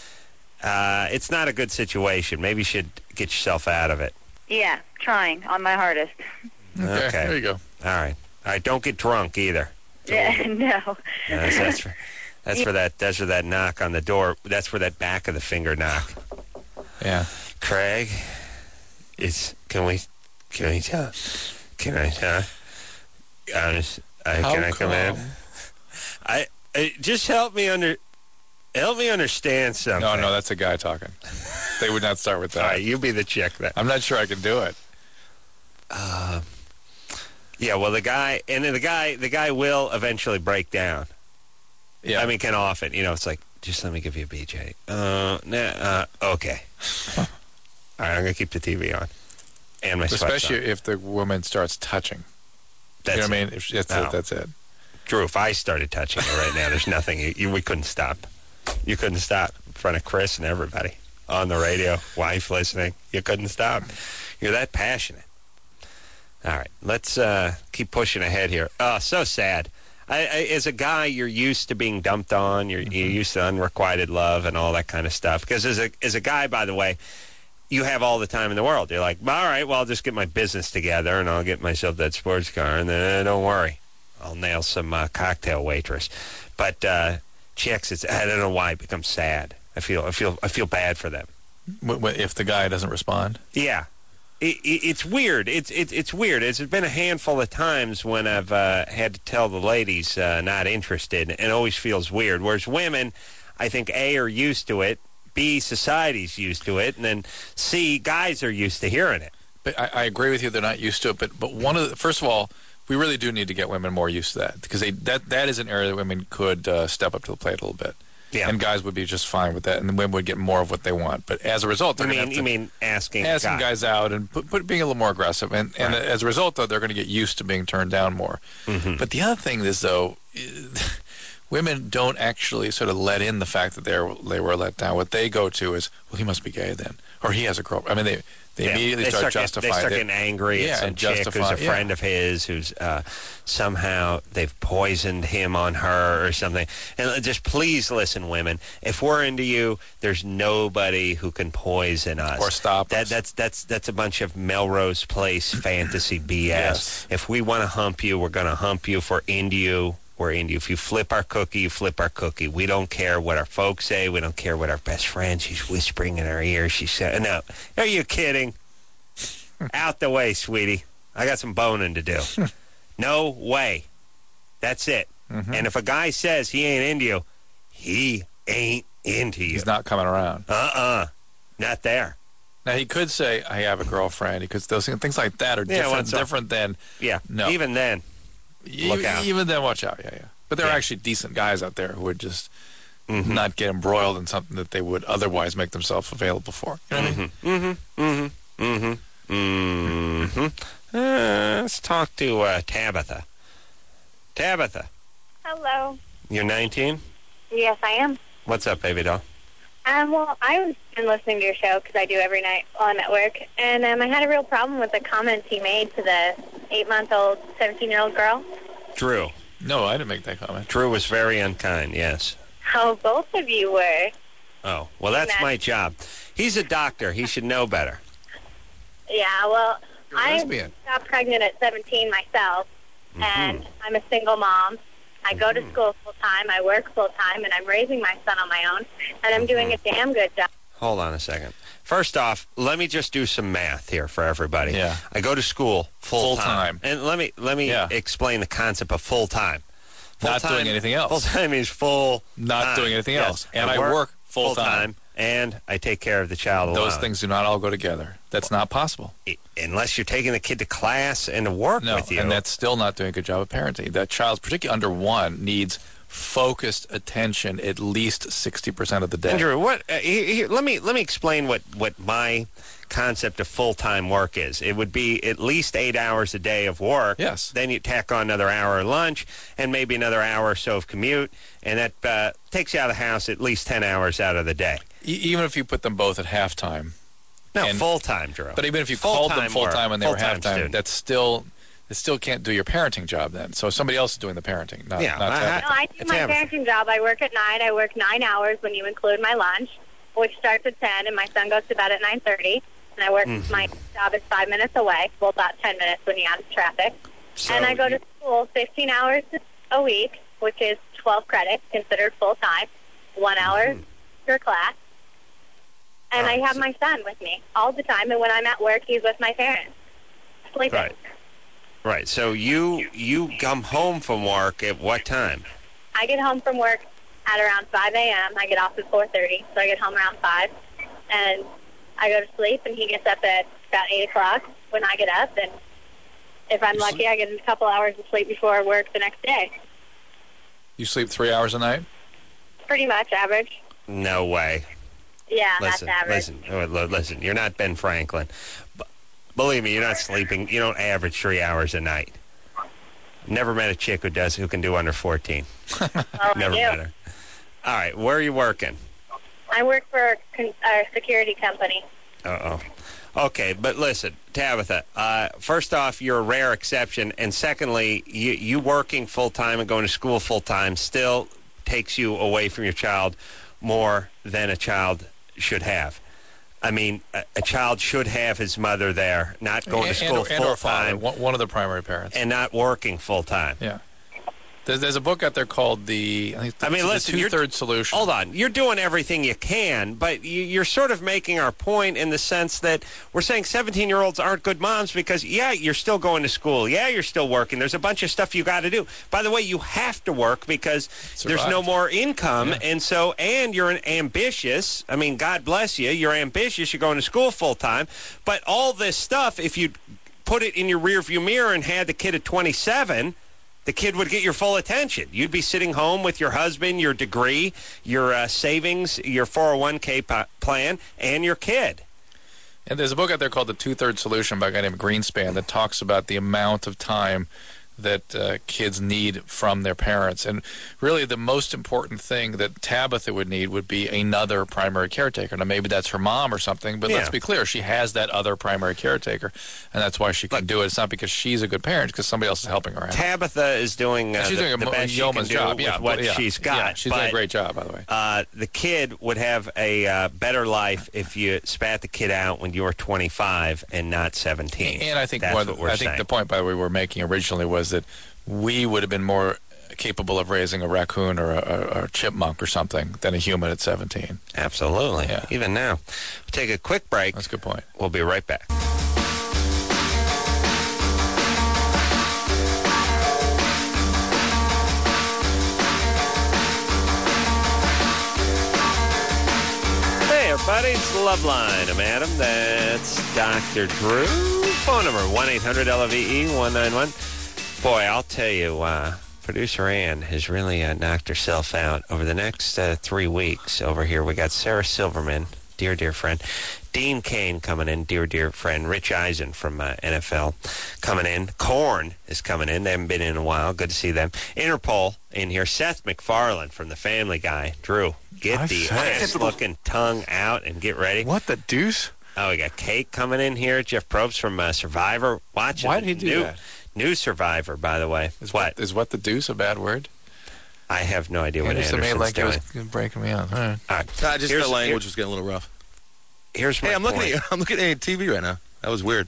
Uh, it's not a good situation. Maybe you should get yourself out of it. Yeah, trying on my hardest. Okay, Okay. there you go. All right. All right. Don't get drunk either. Yeah, no. That's, that's for that's for that. That's for that knock on the door. That's for that back of the finger knock. Yeah. Craig, it's can we can we talk? Can I talk? Honest, I, How can I come in? come? I, I just help me under. Help me understand something. No, no, that's a guy talking. They would not start with that. All right, you be the chick then. I'm not sure I can do it. Uh, yeah, well, the guy, and then the guy, the guy will eventually break down. Yeah. I mean, can often, you know, it's like, just let me give you a B J. Uh, nah, uh, okay. All right, I'm gonna keep the T V on, and my sweats Especially on. if the woman starts touching. That's you know what I it. mean? If that's No. it. That's it. Drew, if I started touching you right now, there's nothing you, you we couldn't stop. You couldn't stop in front of Chris and everybody on the radio, wife listening. You couldn't stop. You're that passionate. All right, let's uh, keep pushing ahead here. Oh, so sad. I, I, as a guy, you're used to being dumped on. You're, you're used to unrequited love and all that kind of stuff. Because as a as a guy, by the way, you have all the time in the world. You're like, all right, well, I'll just get my business together and I'll get myself that sports car, and then uh, don't worry, I'll nail some uh, cocktail waitress. But uh, chicks, it's I don't know why it becomes sad. I feel I feel I feel bad for them. W- w- if the guy doesn't respond? Yeah. It, it, it's weird. It's it, it's weird. It's been a handful of times when I've uh, had to tell the ladies uh, not interested, and it always feels weird. Whereas women, I think, A, are used to it, B, society's used to it, and then C, guys are used to hearing it. But I, I agree with you. They're not used to it. But but one of the, first of all, we really do need to get women more used to that, because they, that that is an area that women could uh, step up to the plate a little bit. Yeah. And guys would be just fine with that, and the women would get more of what they want. But as a result, they're You going mean to have to you mean asking asking guys. guys out and put, put, being a little more aggressive. And, and Right. as a result, though, they're going to get used to being turned down more. Mhm. But the other thing is, though, women don't actually sort of let in the fact that they were, they were let down. What they go to is, well, he must be gay then, or he has a girl. I mean, they they Yeah. immediately they start, start justifying. Getting, they start it. getting angry Yeah, at some and chick who's justify- a friend yeah. of his who's uh, somehow they've poisoned him on her or something. And just please listen, women. If we're into you, there's nobody who can poison us Or stop that. us. That's that's that's a bunch of Melrose Place fantasy B S. Yes. If we want to hump you, we're going to hump you. If we're into you, we're into you. If you flip our cookie, you flip our cookie. We don't care what our folks say. We don't care what our best friend. She's whispering in our ear. She said, "No, are you kidding?" Out the way, sweetie. I got some boning to do. No way. That's it. Mm-hmm. And if a guy says he ain't into you, he ain't into you. He's not coming around. Uh-uh. Not there. Now, he could say, I have a girlfriend. He could, those things, things like that are Yeah, well, different, it's all- different than, Yeah. No. Even then. Look even, out. even then, watch out. Yeah, yeah. But there Yeah. are actually decent guys out there who would just Mhm. not get embroiled in something that they would otherwise make themselves available for. You know what I mean? Mm-hmm. Mm-hmm. Mm-hmm. Mm-hmm. Uh, let's talk to uh, Tabitha. Tabitha, Hello. you're nineteen? Yes, I am. What's up, baby doll? Um, well, I've been listening to your show because I do every night while I'm at work, and um, I had a real problem with the comments you made to the eight-month-old, seventeen-year-old girl. Drew. No, I didn't make that comment. Drew was very unkind, yes. How both of you were. Oh, well, that's Nah. my job. He's a doctor. He should know better. Yeah, well, You're a I lesbian. got pregnant at seventeen myself, Mm-hmm. and I'm a single mom. I go to school full-time, I work full-time, and I'm raising my son on my own, and I'm doing a damn good job. Hold on a second. First off, let me just do some math here for everybody. Yeah. I go to school full, Full-time. And let me let me Yeah. explain the concept of full time. Not doing anything else. Full time is full. Not time. doing anything Yes. else. And I work full-time. and I take care of the child alone. Those things do not all go together. That's not possible. I- unless you're taking the kid to class and to work No, with you. and that's still not doing a good job of parenting. That child, particularly under one, needs focused attention at least sixty percent of the day. Andrew, what? Uh, here, here, let me let me explain what what my concept of full time work is. It would be at least eight hours a day of work. Yes. Then you tack on another hour of lunch and maybe another hour or so of commute, and that uh, takes you out of the house at least ten hours out of the day. E- even if you put them both at halftime. No, And- full time, Drew. But even if you called them Full-time full time work, and they were full-time halftime, student. that's still it still can't do your parenting job then. So somebody else is doing the parenting. Not, Yeah, not I- Tabitha. No, I do It's my average. parenting job. I work at night. I work nine hours when you include my lunch, which starts at ten, and my son goes to bed at nine thirty. And I work. Mhm. My job is five minutes away. Well, about ten minutes when you add the traffic. So and I go you- to school fifteen hours a week, which is twelve credits, considered full time. One hour per class. And Alright, I have so- my son with me all the time. And when I'm at work, he's with my parents, sleeping. Right. Right. So you you come home from work at what time? I get home from work at around five a.m. I get off at four thirty, so I get home around five. And I go to sleep, and he gets up at about eight o'clock when I get up. And if I'm lucky, I get a couple hours of sleep before work the next day. You sleep three hours a night? Pretty much average. No way. Yeah, Listen, that's average. listen, oh, li- listen. You're not Ben Franklin. B- believe me, you're not sleeping. You don't average three hours a night. Never met a chick who does who can do under fourteen. Oh, Never I met do. her. All right, where are you working? I work for a, con- a security company. Uh oh. Okay, but listen, Tabitha. Uh, first off, you're a rare exception, and secondly, you you working full time and going to school full time still takes you away from your child more than a child should have. I mean, a, a child should have his mother there, not going and, to school and, and full or father, time, one, one of the primary parents. and not working full time. Yeah. There's, there's a book out there called the, I, think I mean, the listen, Two-Thirds Solution. Hold on. You're doing everything you can, but you, you're sort of making our point in the sense that we're saying seventeen-year-olds aren't good moms because, yeah, you're still going to school. Yeah, you're still working. There's a bunch of stuff you got to do. By the way, you have to work because Survive. there's no more income, Yeah. and so, and you're an ambitious. I mean, God bless you. You're ambitious. You're going to school full-time. But all this stuff, if you put it in your rearview mirror and had the kid at twenty-seven, the kid would get your full attention. You'd be sitting home with your husband, your degree, your uh, savings, your four oh one k p- plan, and your kid. And there's a book out there called The Two-Thirds Solution by a guy named Greenspan that talks about the amount of time that uh, kids need from their parents. And really the most important thing that Tabitha would need would be another primary caretaker. Now, maybe that's her mom or something, but Yeah. let's be clear. She has that other primary caretaker, and that's why she can do it. It's not because she's a good parent, because somebody else is helping her out. Tabitha is doing, uh, she's the, doing a, the mo- best she can yeoman's do job. with Yeah, what yeah. she's got. Yeah, she's but, doing a great job, by the way. Uh, the kid would have a uh, better life if you spat the kid out when you were twenty-five and not seventeen. And I think That's more, what we're I think saying. the point, by the way, we were making originally was that we would have been more capable of raising a raccoon or a, a, a chipmunk or something than a human at seventeen. Absolutely. Yeah. Even now. We'll take a quick break. That's a good point. We'll be right back. Hey, everybody. It's the Love Line. I'm Adam. That's Doctor Drew. Phone number one eight hundred L V E one nine one. Boy, I'll tell you, uh, producer Ann has really uh, knocked herself out over the next uh, three weeks. Over here, we got Sarah Silverman, dear, dear friend. Dean Cain coming in, dear, dear friend. Rich Eisen from uh, N F L coming in. Korn is coming in. They haven't been in a while. Good to see them. Interpol in here. Seth MacFarlane from The Family Guy. Drew, get I the said- ass-looking tongue out and get ready. What the deuce? Oh, we got Kate coming in here. Jeff Probst from uh, Survivor. Watching Why the did he do new, that? New Survivor, by the way. Is what? Is what the deuce a bad word? I have no idea what Anderson Anderson's made like doing. it was breaking me out. All right. All right. I just Here's- the language here- was getting a little rough. Here's my Hey, I'm looking point. at you. I'm looking at T V right now. That was weird.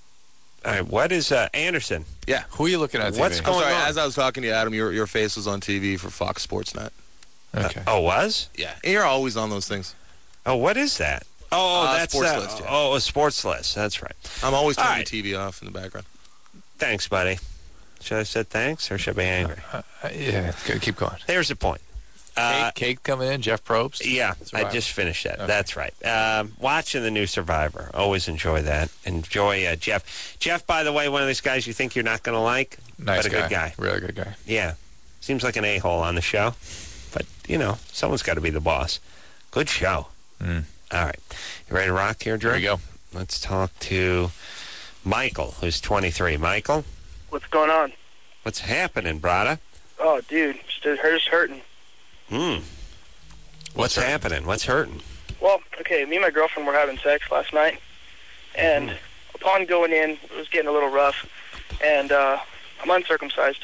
All right, what is uh, Anderson? Yeah. Who are you looking at? What's T V? going I'm sorry, on? as I was talking to you, Adam, your your face was on T V for Fox Sports Net. Okay. Oh, was? Yeah. And you're always on those things. Oh, what is that? Oh, Uh, that's Sports uh, List, yeah. Oh, a sports list. That's right. I'm always All turning right. the T V off in the background. Thanks, buddy. Should I have said thanks or should I be angry? Uh, yeah, go- keep going. Here's the point. Uh, Kate, Kate coming in, Jeff Probst. Yeah, Survivor. I just finished that. Okay. That's right. Um, watching the new Survivor. Always enjoy that. Enjoy uh, Jeff. Jeff, by the way, one of these guys you think you're not going to like, Nice but a guy. good guy. Really good guy. Yeah. Seems like an a-hole on the show. But, you know, someone's got to be the boss. Good show. Mm. All right. You ready to rock here, Drew? There you go. Let's talk to Michael, who's twenty-three. Michael, What's going on? what's happening, brada? Oh, dude, just, just hurting. Hmm. What's hurting? happening? What's hurting? Well, okay, me and my girlfriend were having sex last night, and Mm-hmm. upon going in, it was getting a little rough, and uh, I'm uncircumcised,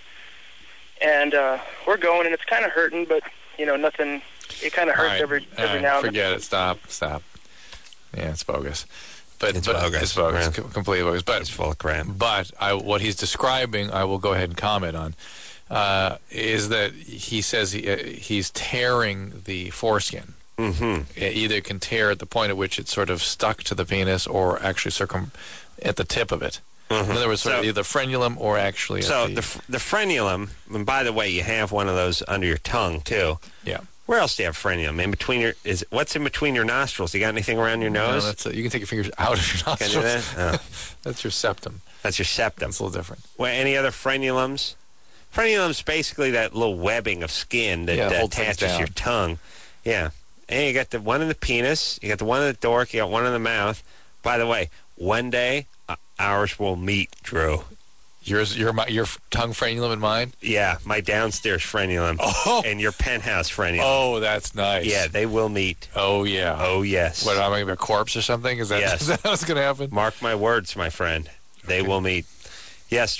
and uh, we're going, and it's kind of hurting, but, you know, nothing, it kind of All hurts right. every, All every right. now and Forget it. Stop. Stop. Yeah, it's bogus. But It's but bogus. It's bogus. Yeah. Co- completely bogus. But It's full of crap. But I, what he's describing, I will go ahead and comment on, uh, is that he says he, uh, he's tearing the foreskin. Mm-hmm. It either can tear at the point at which it's sort of stuck to the penis, or actually circum at the tip of it. Mhm. In other words, sort So- of either frenulum or actually. So at the, the f- the frenulum, and by the way, you have one of those under your tongue too. yeah. Where else do you have frenulum? In between your is what's in between your nostrils? You got anything around your No, nose? that's a, you can take your fingers out of your Can you nostrils. do that? Oh, That's your septum. that's your septum. That's a little different. Well, any other frenulums? Frenulum's basically that little webbing of skin that Yeah, uh, holds things attaches your down. tongue. Yeah. And you got the one in the penis, you got the one in the dork, you got one in the mouth. By the way, one day uh, ours will meet, Drew. Yours, your your tongue frenulum and mine. Yeah, my downstairs frenulum Oh. and your penthouse frenulum. Oh, that's nice. Yeah, they will meet. Oh yeah. Oh, yes. What, am I going to be a corpse or something? Is that, Yes. is that what's going to happen? Mark my words, my friend. They Okay. will meet. Yes, Drew.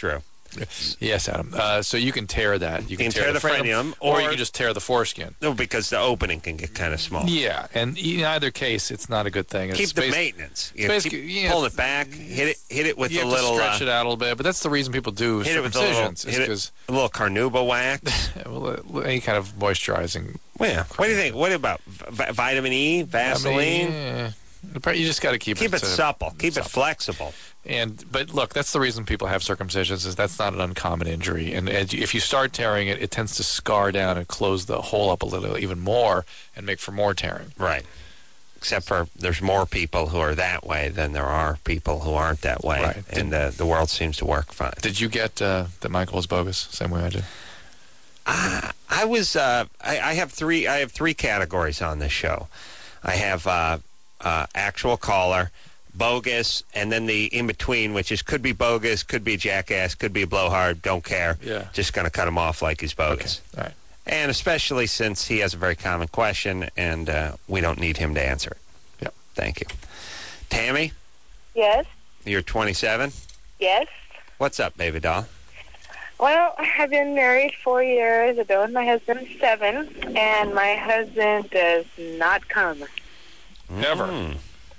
Yes, Adam. Uh, so you can tear that. You can, You can tear, tear the the frenulum, or, or- you can just tear the foreskin. No, because the opening can get kind of small. Yeah, and in either case, it's not a good thing. It's Keep the basi- maintenance. it's You know, basically- keep yeah, pulling it back. Hit it. Hit it with you a have little. to stretch uh, it out a little bit, but that's the reason people do hit it with a little. circumcisions. is Hit it, 'cause- a little carnauba wax. well, any kind of moisturizing. Well, yeah. What do you think? What about v- vitamin E, Vaseline? I mean, yeah. You just got to keep, Keep it uh, supple. Keep supple. it flexible. And but look, that's the reason people have circumcisions. Is that's not an uncommon injury, and, and if you start tearing it, it tends to scar down and close the hole up a little even more, and make for more tearing. Right. Except for there's more people who are that way than there are people who aren't that way, Right. and uh, the world seems to work fine. Did you get uh, that Michael was bogus? Same way I did. Uh, I was. Uh, I, I have three. I have three categories on this show. I have uh, uh, actual caller, bogus, and then the in between, which is could be bogus, could be a jackass, could be a blowhard. Don't care. Yeah. Just going to cut him off like he's bogus. Okay. All right. And especially since he has a very common question, and uh, we don't need him to answer it. Yep. Thank you, Tammy. Yes. You're twenty-seven. Yes. What's up, baby doll? Well, I've been married four years. I've been with my husband seven, and my husband does not come. Never. Mm.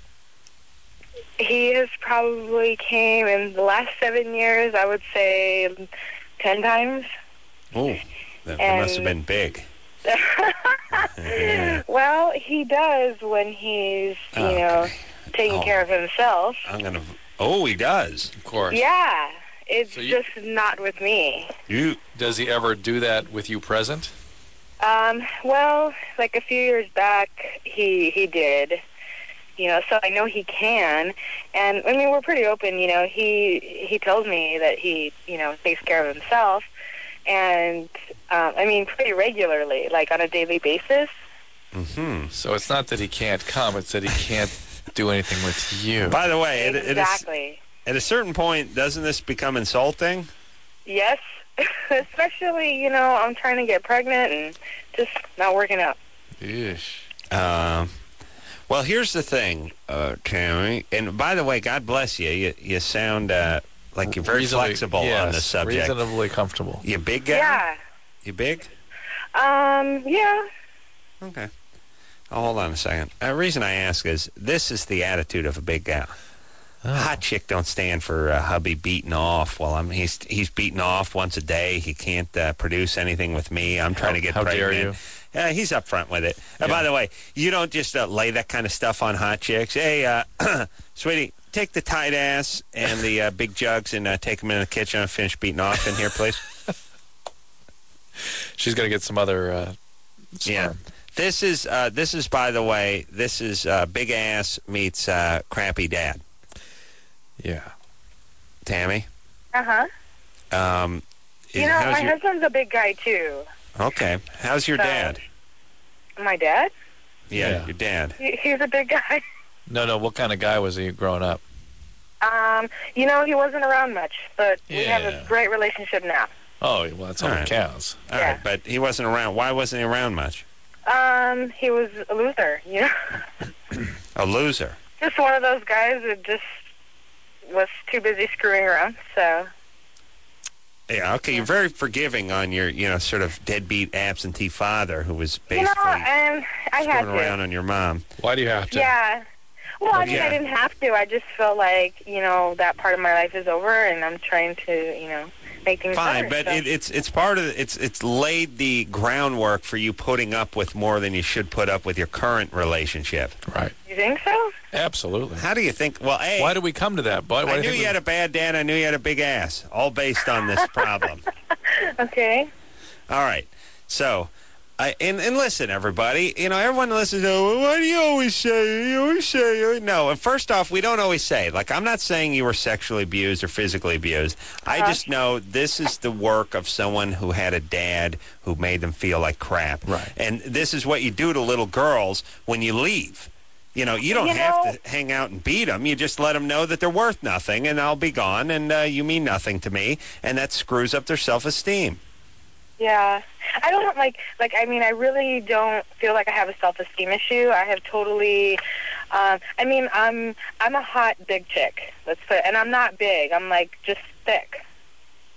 He has probably came in the last seven years, I would say ten times. Oh, that, that And- must have been big. Well, he does when he's, you Oh, know, okay. taking Oh. care of himself. I'm gonna. Oh, he does. Of course. Yeah, it's So you- just not with me. You. Does he ever do that with you present? Um, well, like a few years back, he he did. You know, so I know he can, and I mean we're pretty open. You know, he he tells me that he you know takes care of himself, and um, I mean pretty regularly, like on a daily basis. Mm-hmm. So it's not that he can't come; it's that he can't do anything with you. By the way, it, it is, Exactly. at a certain point, doesn't this become insulting? Yes, especially you know I'm trying to get pregnant and just not working out. Yeesh. Um. Well, here's the thing, uh, Tammy. And by the way, God bless you. You, you sound uh, like you're very Reasonably- flexible yes, on the subject. Reasonably comfortable. You big guy? Yeah. You big? Um. Yeah. Okay. Oh, hold on a second. The reason I ask is this is the attitude of a big guy. Oh. Hot chick don't stand for uh, hubby beating off. Well, I'm he's he's beating off once a day. He can't uh, produce anything with me. I'm trying How- to get how pregnant. dare you. Uh, he's up front with it. Uh, Yeah. by the way, you don't just uh, lay that kind of stuff on hot chicks. Hey, uh, sweetie, take the tight ass and the uh, big jugs and uh, take them in the kitchen and finish beating off in here, please. She's gonna get some other. Uh, Yeah. sperm. This is uh, this is by the way, this is uh, big ass meets uh, crappy dad. Yeah. Tammy. Uh huh. Um, is- You know, how's my your- husband's a big guy too. Okay. How's your So- dad? My dad? Yeah, Yeah. your dad. He, he's a big guy. No, no. What kind of guy was he growing up? Um, you know, he wasn't around much, but we have Yeah. a great relationship now. Oh, well, that's all All that right. counts. All Yeah. right, but he wasn't around. Why wasn't he around much? Um, he was a loser, you know? A loser. Just one of those guys that just was too busy screwing around, so... Yeah, okay, you're very forgiving on your, you know, sort of deadbeat absentee father who was You know, basically and I had screwing around to. on your mom. Why do you have to? Yeah. Well, I mean, Yeah. I didn't have to. I just felt like, you know, that part of my life is over, and I'm trying to, you know, make things Fine, better. but so. it, it's it's part of it's it's laid the groundwork for you putting up with more than you should put up with your current relationship. Right. You think so? Absolutely. How do you think? Well, A, Why do we come to that, Bud? Why I do knew think you we- had a bad dad. I knew you had a big ass. All based on this problem. Okay. All right. So, I and, and listen, everybody. You know, everyone listens to, well, why do you always say, you always say, no. And first off, we don't always say. Like, I'm not saying you were sexually abused or physically abused. I Uh-huh. just know this is the work of someone who had a dad who made them feel like crap. Right. And this is what you do to little girls when you leave. You know, you don't You have know- to hang out and beat them. You just let them know that they're worth nothing, and I'll be gone, and uh, you mean nothing to me, and that screws up their self-esteem. Yeah. I don't like, like, I mean, I really don't feel like I have a self-esteem issue. I have totally, um, I mean, I'm, I'm a hot, big chick. Let's put, and I'm not big. I'm, like, just thick.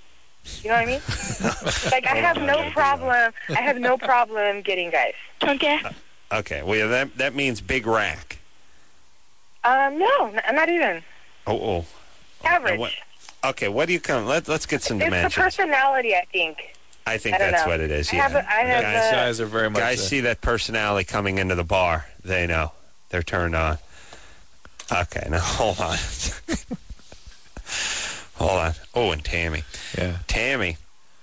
You know what I mean? Like, I have no problem. I have no problem getting guys. Okay. Okay, well, that that means big rack. Um, no, n- not even. Oh, oh. Average. What, okay, what do you come? Let, let's get some It's dimensions. the personality, I think. I think I don't that's know. what it is, I yeah. have a- I have guys, a- Guys are very much guys a- see that personality coming into the bar. They know. They're turned on. Okay, now hold on. Hold on. Oh, and Tammy. Yeah. Tammy.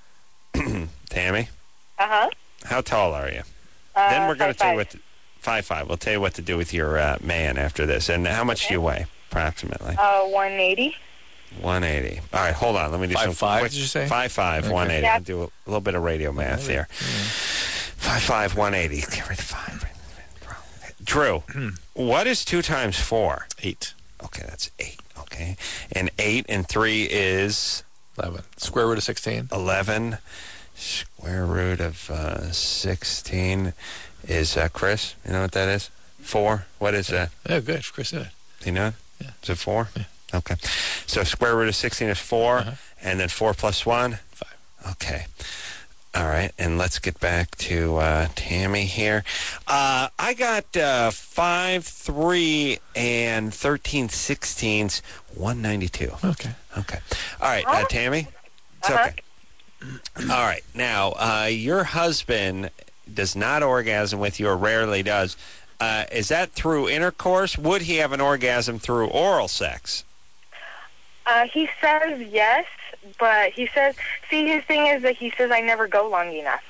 Tammy, Uh-huh. how tall are you? Uh, then we're going five, to tell you five. what... To, five five. We'll tell you what to do with your uh, man after this. And how much do you weigh, approximately? Uh, one eighty. one eighty. All right, hold on. Let me do Five some five, quick... did you say? five five, Okay. one eighty. Yeah. I'll do a little bit of radio math here. five five, one eighty. Get rid of five. Drew, what is two times four? Eight. Okay, that's eight. Okay. And eight and three is? Eleven. Square root of sixteen. Eleven. Square root of uh, sixteen is, uh, Chris, you know what that is? Four. What is that? Yeah, good. Chris did it. You know? Yeah. Is it four? Yeah. Okay. So square root of sixteen is four, Uh-huh. and then four plus one? Five. Okay. All right, and let's get back to uh, Tammy here. Uh, I got uh, five, three, and thirteen sixteenths, one ninety-two. Okay. Okay. All right, uh, Tammy? It's Uh-huh. okay. All right. Now, uh, your husband does not orgasm with you or rarely does. Uh, is that through intercourse? Would he have an orgasm through oral sex? Uh, he says yes, but he says, see, his thing is that he says I never go long enough.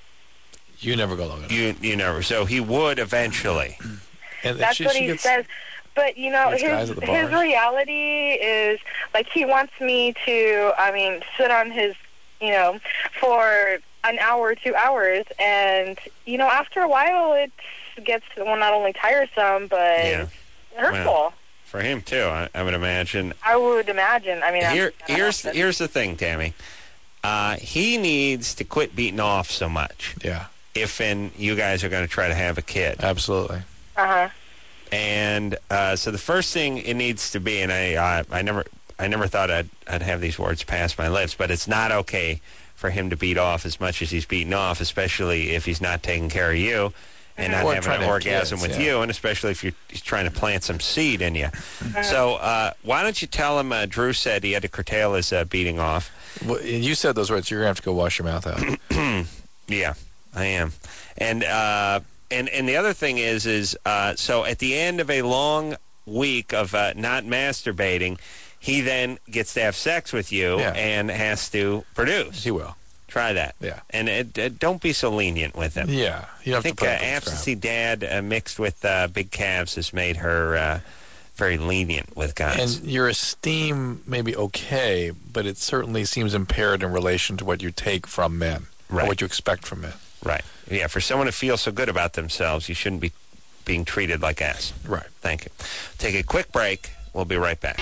You never go long enough. You you never. So he would eventually. And That's she- what she he gets- says. But, you know, These guys his, at the his bars. reality is, like, he wants me to, I mean, sit on his, you know, for an hour, two hours. And, you know, after a while, it gets, well, not only tiresome, but Yeah. hurtful. Well, for him, too, I, I would imagine. I would imagine. I mean, I'm- Here, I don't here's know. here's the thing, Tammy. Uh, he needs to quit beating off so much. Yeah. If and you guys are going to try to have a kid. Absolutely. Uh-huh. And uh, so the first thing it needs to be, and I uh, I never I never thought I'd I'd have these words pass my lips, but it's not okay for him to beat off as much as he's beating off, especially if he's not taking care of you and not Or having trying an to have orgasm kids, with yeah. you, and especially if you're he's trying to plant some seed in you. So uh, why don't you tell him? Uh, Drew said he had to curtail his uh, beating off. Well, and you said those words. You're going to have to go wash your mouth out. Yeah, I am. And uh, and and the other thing is is uh, so at the end of a long week of uh, not masturbating, he then gets to have sex with you Yeah. and has to produce. He will. Try that. Yeah. And it, it, don't be so lenient with him. Yeah. You I don't have think to uh, put him to the absentee dad uh, mixed with uh, big calves has made her uh, very lenient with guys. And your esteem may be okay, but it certainly seems impaired in relation to what you take from men, Right. or what you expect from men. Right. Yeah, for someone to feel so good about themselves, you shouldn't be being treated like ass. Right. Thank you. Take a quick break. We'll be right back.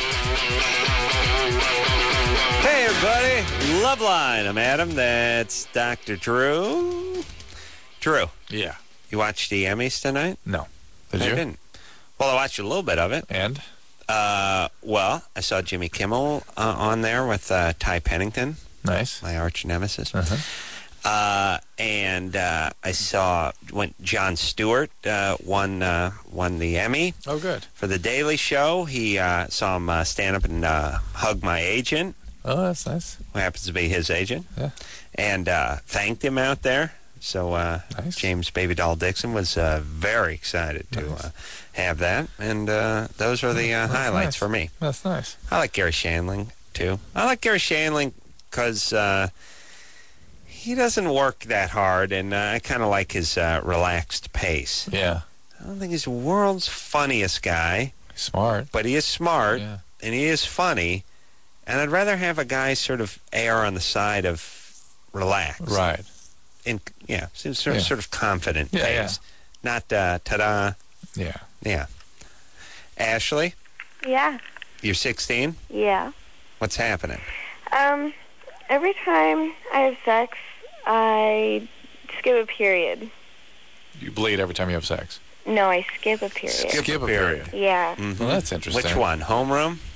Hey, everybody. Loveline. I'm Adam. That's Doctor Drew. Drew. Yeah. You watched the Emmys tonight? No. Did I you? didn't. Well, I watched a little bit of it. And? Uh, well, I saw Jimmy Kimmel uh, on there with uh, Ty Pennington. Nice. My arch nemesis. Uh-huh. Uh, and uh, I saw when Jon Stewart uh, won uh, won the Emmy. Oh, good. For The Daily Show. He uh, saw him uh, stand up and uh, hug my agent, Oh, that's nice. who happens to be his agent, Yeah. and uh, thanked him out there. So uh, Nice. James Baby Doll Dixon was uh, very excited to Nice. uh, have that. And uh, those are the uh, That's highlights nice. for me. That's nice. I like Gary Shandling, too. I like Gary Shandling because uh, he doesn't work that hard, and uh, I kind of like his uh, relaxed pace. Yeah. I don't think he's the world's funniest guy, Smart. but he is smart, Yeah. and he is funny, and I'd rather have a guy sort of err on the side of relaxed. Right. In, yeah, sort of, Yeah. sort of confident Yeah, pace. Not uh, ta-da. Yeah. Yeah. Ashley, Yeah, you're sixteen? yeah. What's happening? Um, every time I have sex, I skip a period. You bleed every time you have sex. No, I skip a period. Skip, Skip a a period. Yeah. Mhm. Well, that's interesting. Which one? Homeroom?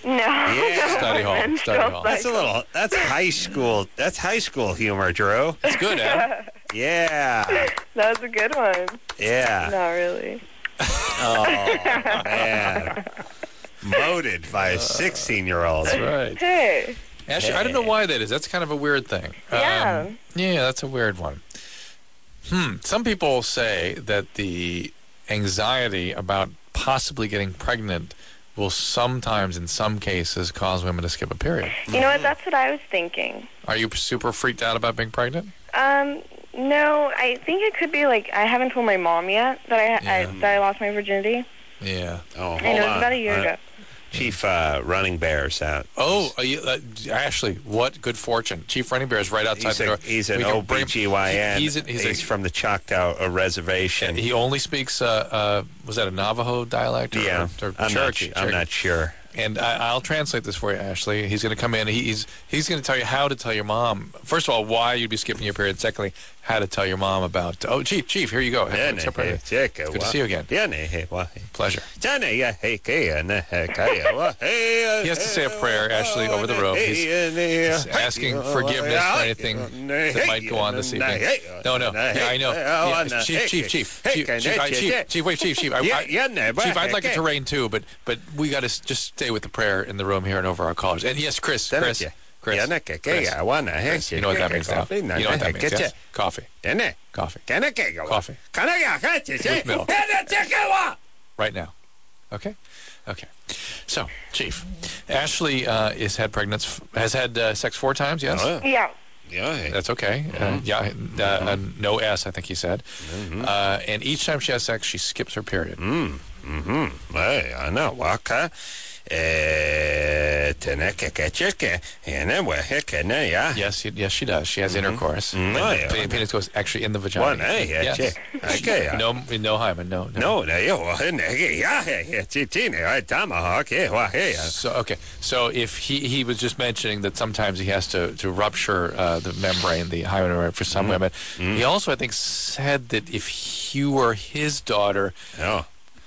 No. Yeah. Study hall. Study Menstrual hall. That's a little. That's high school. That's high school humor, Drew. That's good, Adam. Yeah. That was a good one. Yeah. Not really. Oh man. Moted by a sixteen-year-old. That's right. Hey. Actually, I don't know why that is. That's kind of a weird thing. Yeah. Um, yeah, that's a weird one. Hmm. Some people say that the anxiety about possibly getting pregnant will sometimes, in some cases, cause women to skip a period. You know what? That's what I was thinking. Are you super freaked out about being pregnant? Um, no, I think it could be like I haven't told my mom yet that I, I that I lost my virginity. Yeah. Oh, hold I know, it was on. about a year Uh, ago. Chief uh, Running Bear's out. Oh, uh, you, uh, Ashley, what good fortune. Chief Running Bear is right outside He's, the a, door. he's an We can O bring- B G Y N. He's, a, he's, he's a, from the Choctaw uh, Reservation. he only speaks, uh, uh, was that a Navajo dialect? Or, yeah, or, or I'm, not, Cherokee? su- I'm not sure. And I, I'll translate this for you, Ashley. He's going to come in. He, he's he's going to tell you how to tell your mom. First of all, why you'd be skipping your period. Secondly, how to tell your mom about. Oh, Chief, Chief, here you go. Yeah, It's your hey, birthday. check it, Good to wha- see you again. Yeah, hey, hey, wha- Pleasure. Johnny, yeah, hey, hey, uh, nah, hey, hey, wha- hey, uh, He has to say a prayer, Ashley, over the rope. He's, he's asking forgiveness for anything that might go on this evening. No, no. Yeah, I know. Yeah, Chief, Chief, Chief, Chief, Chief, I- Chief, Chief, wait, Chief, Chief. I- I- Chief, I'd like it to rain too, but but we got to just stay with the prayer in the room here and over our callers. And yes, Chris, Chris, Chris, Yeah, Chris, Chris. you know what that means now. You know what that means, yes? Coffee. Coffee. Coffee. With milk. Right now. Okay? Okay. So, Chief, Ashley uh, is had pregnant, has had uh, sex four times, yes? Oh, Yeah. yeah. That's okay. Uh, Mhm. yeah, uh, uh, no S, I think he said. Mhm. Uh, and each time she has sex, she skips her period. Mm. Mm-hmm. Hey, I know. Waka. Eh, teneke kecheke. Ene weheke ne ya. Yes, y- yes, she does. She has intercourse. Mm, And oh, the yeah. pe- penis goes actually in the vagina. One, eh, yeah, yes. che. Okay, yeah. No, no hymen. No, no. No, ne yo, ne ya, he, titine, I tomahawk, eh, wa, hey. So okay, so if he he was just mentioning that sometimes he has to to rupture uh, the membrane, the hymen membrane for some women. He also, I think, said that if you were his daughter, oh.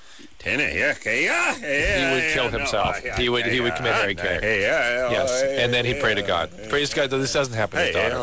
he would kill himself. He would he would commit Harry Carey. Yes, and then he'd pray to God. Praise God that this doesn't happen to his daughter.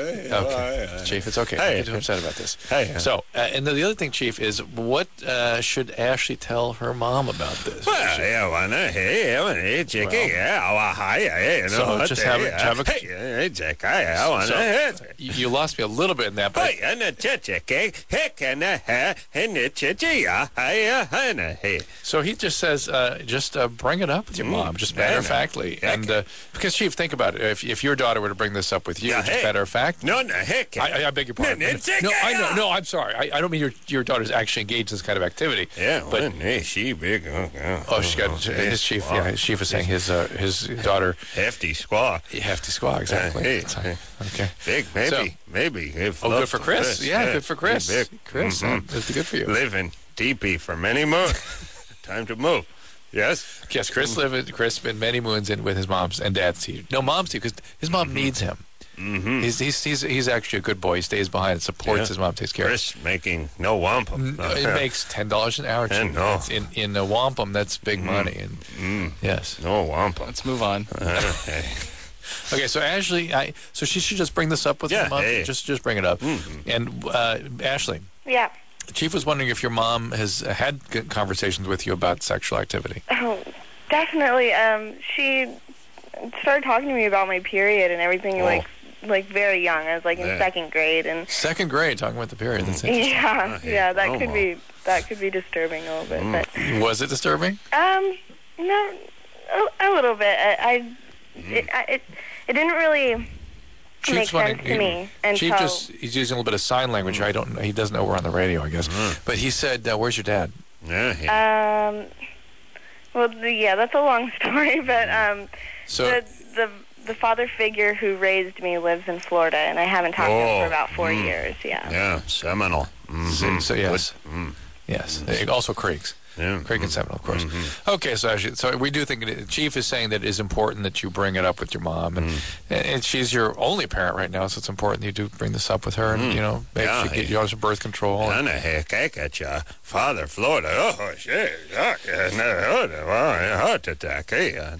Okay, Chief, it's okay. Don't get too upset about this. So, uh, and then the other thing, Chief, is what uh, should Ashley tell her mom about this? Well, yeah, well, no, hey, yeah, well, hey, Jackie, yeah, well, hi, yeah, you So know, just hey, have a- yeah, have a- hey, hey, Jack, I, I want So, to, you you lost me a little bit in that, but hey, and the Jackie, heck, and the hair, and the Chichi, yeah, hey, and the hey. So he just says, uh, just uh, bring it up with your Mm, mom, just yeah, matter I of know. factly. Yeah, And uh, because, Chief, think about it. If, if your daughter were to bring this up with you, Yeah, just hey. matter of fact. No, no, heck. I, I, I beg your pardon. No, no, no, I know. No, I'm sorry. I, I don't mean your your daughter's actually engaged in this kind of activity. Yeah, but well, hey, she big. Oh, oh, oh, she got oh, his chief. squaw. Yeah, his chief is saying his uh, his daughter Hefty squaw. hefty squaw. Exactly. Uh, hey, That's right. Okay. Big, maybe, So- maybe. If Oh, good love for to Chris. Chris. Yeah, good for Chris. Big. Chris, Mhm. uh, that's good for you. Living deepy for many moons. Time to move. Yes. Yes, Chris lived. Chris spent many moons in with his mom's and dad's teeth. No, mom's teeth because his mom needs him. Mm-hmm. He's, he's he's he's actually a good boy. He stays behind and supports Yeah. his mom, takes care of. Chris making no wampum. No, it makes ten dollars an hour. I Chief. know. It's in in a wampum, that's big money. And Mm. yes, No wampum. Let's move on. Uh, hey. okay. So Ashley, I so she should just bring this up with Yeah, her mom. hey. Just just bring it up. Mhm. And uh, Ashley, Yeah. Chief was wondering if your mom has had good conversations with you about sexual activity. Oh, definitely. Um, she started talking to me about my period and everything, Oh. like, like very young. I was like in Yeah. second grade, and Second grade, talking about the period. That's interesting. yeah, hey, yeah, that oh, could Mom. be that could be disturbing a little bit, Mm. but Was it disturbing? um, no, a, a little bit. I, I it, I, it, it didn't really make Chief's sense wondering- to me until. Chief just he's using a little bit of sign language. I don't. He doesn't know we're on the radio, I guess. But he said, uh, "Where's your dad?" Yeah. yeah. Um, well, the, yeah, that's a long story, but um, So the the the father figure who raised me lives in Florida, and I haven't talked to him Oh, for about four mm. years. Yeah. Yeah. Seminole. So, Mhm. so yes, Mm. yes. Uh, Also Creeks. Yeah. Creek and Seminole, of course. Mhm. Okay, so actually, so we do think it, Chief is saying that it is important that you bring it up with your mom, and, and, and she's your only parent right now, so it's important that you do bring this up with her, and Mm. you know, maybe Yeah, she get he- you on some birth control. And a heck, I got your father, Florida. Oh, shit. Oh, yeah, no, oh, no, oh, heart attack. Hey, uh,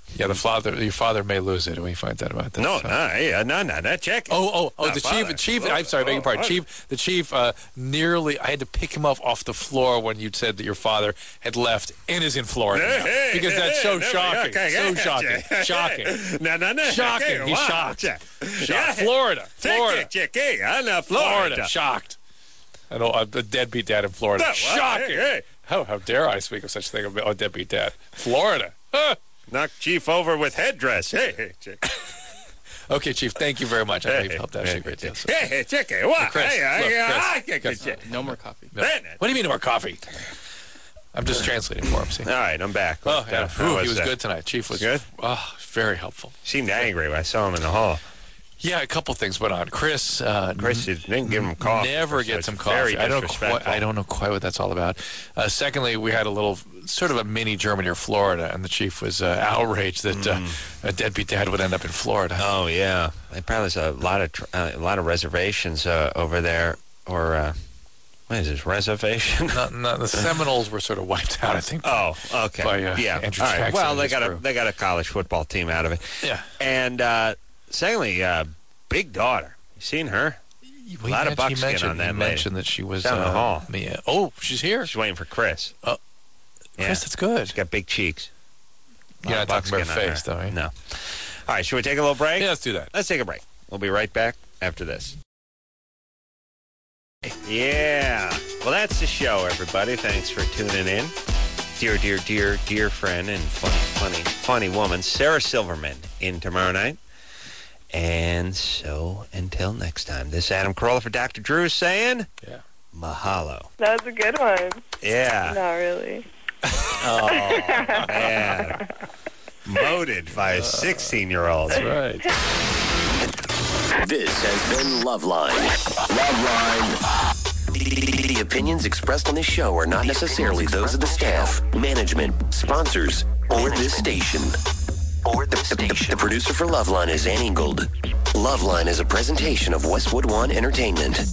Yeah, the father, your father may lose it when he finds out about this. No, so. no, yeah, no, no, no, check it. Oh, oh, oh, No, the father. chief, chief, Oh, I'm sorry, beg your oh, pardon. oh. Chief, the chief uh, nearly, I had to pick him up off the floor when you said that your father had left and is in Florida now, Hey, because that's hey, so no, shocking. okay, So yeah, shocking. yeah. Shocking. No, no, no. Shocking. Okay, He's wow. shocked. Yeah. Shocked. Yeah. Florida. Florida. Check it, check it. I know Florida. Florida. Shocked. I know a deadbeat dad in Florida. No, well, Shocking. hey, hey. How, how dare I speak of such a thing about a deadbeat dad? Florida. Huh. Knock Chief over with headdress. Hey, hey, check. Okay, Chief, thank you very much. I know you've helped out hey, a great deal. Hey, hey, check it. What? Chris, Hey, look, hey, Chris, I can't Chris, get you. No more coffee. No. What do you mean no more coffee? I'm just translating for him, see. All right, I'm back. Oh, yeah. Uh, Whew, how he was that? good tonight. Chief was Good? Oh, very helpful. Seemed angry when I saw him in the hall. Yeah, a couple things went on. Chris, uh, Chris didn't give him coffee. Never so gets it's him very coffee. I don't. disrespectful. Quite, I don't know quite what that's all about. Uh, secondly, we had a little sort of a mini Germany or Florida, and the chief was uh, outraged that uh, a deadbeat dad would end up in Florida. Oh yeah, and probably there's a lot of tr- uh, a lot of reservations uh, over there, or uh, what is this reservation? Not, not, the Seminoles were sort of wiped out, I think. Oh, okay. By, uh, yeah. Andrew All right. Jackson Well, and they his got a crew. they got a college football team out of it. Yeah. And uh, secondly, uh, big daughter. You seen her? Well, a lot he of mentioned- buckskin he mentioned, on that he lady. mentioned that she was down the uh, hall. Yeah. Oh, she's here. She's waiting for Chris. Oh, Chris, that's good. She's got big cheeks. You're not talking about her buckskin on face, though, right? No. All right, should we take a little break? Yeah, let's do that. Let's take a break. We'll be right back after this. Yeah. Well, that's the show, everybody. Thanks for tuning in. Dear, dear, dear, dear friend and funny, funny, funny woman, Sarah Silverman, in tomorrow night. And so, until next time, this is Adam Carolla for Doctor Drew saying, yeah, mahalo. That was a good one. Yeah. Not really. Oh, man. Moted by a sixteen-year-old. That's right. This has been Loveline. Loveline. The, the opinions expressed on this show are not necessarily those of the staff, management, sponsors, or this station. Or the, the, the, the producer for Loveline is Ann Ingold. Loveline is a presentation of Westwood One Entertainment.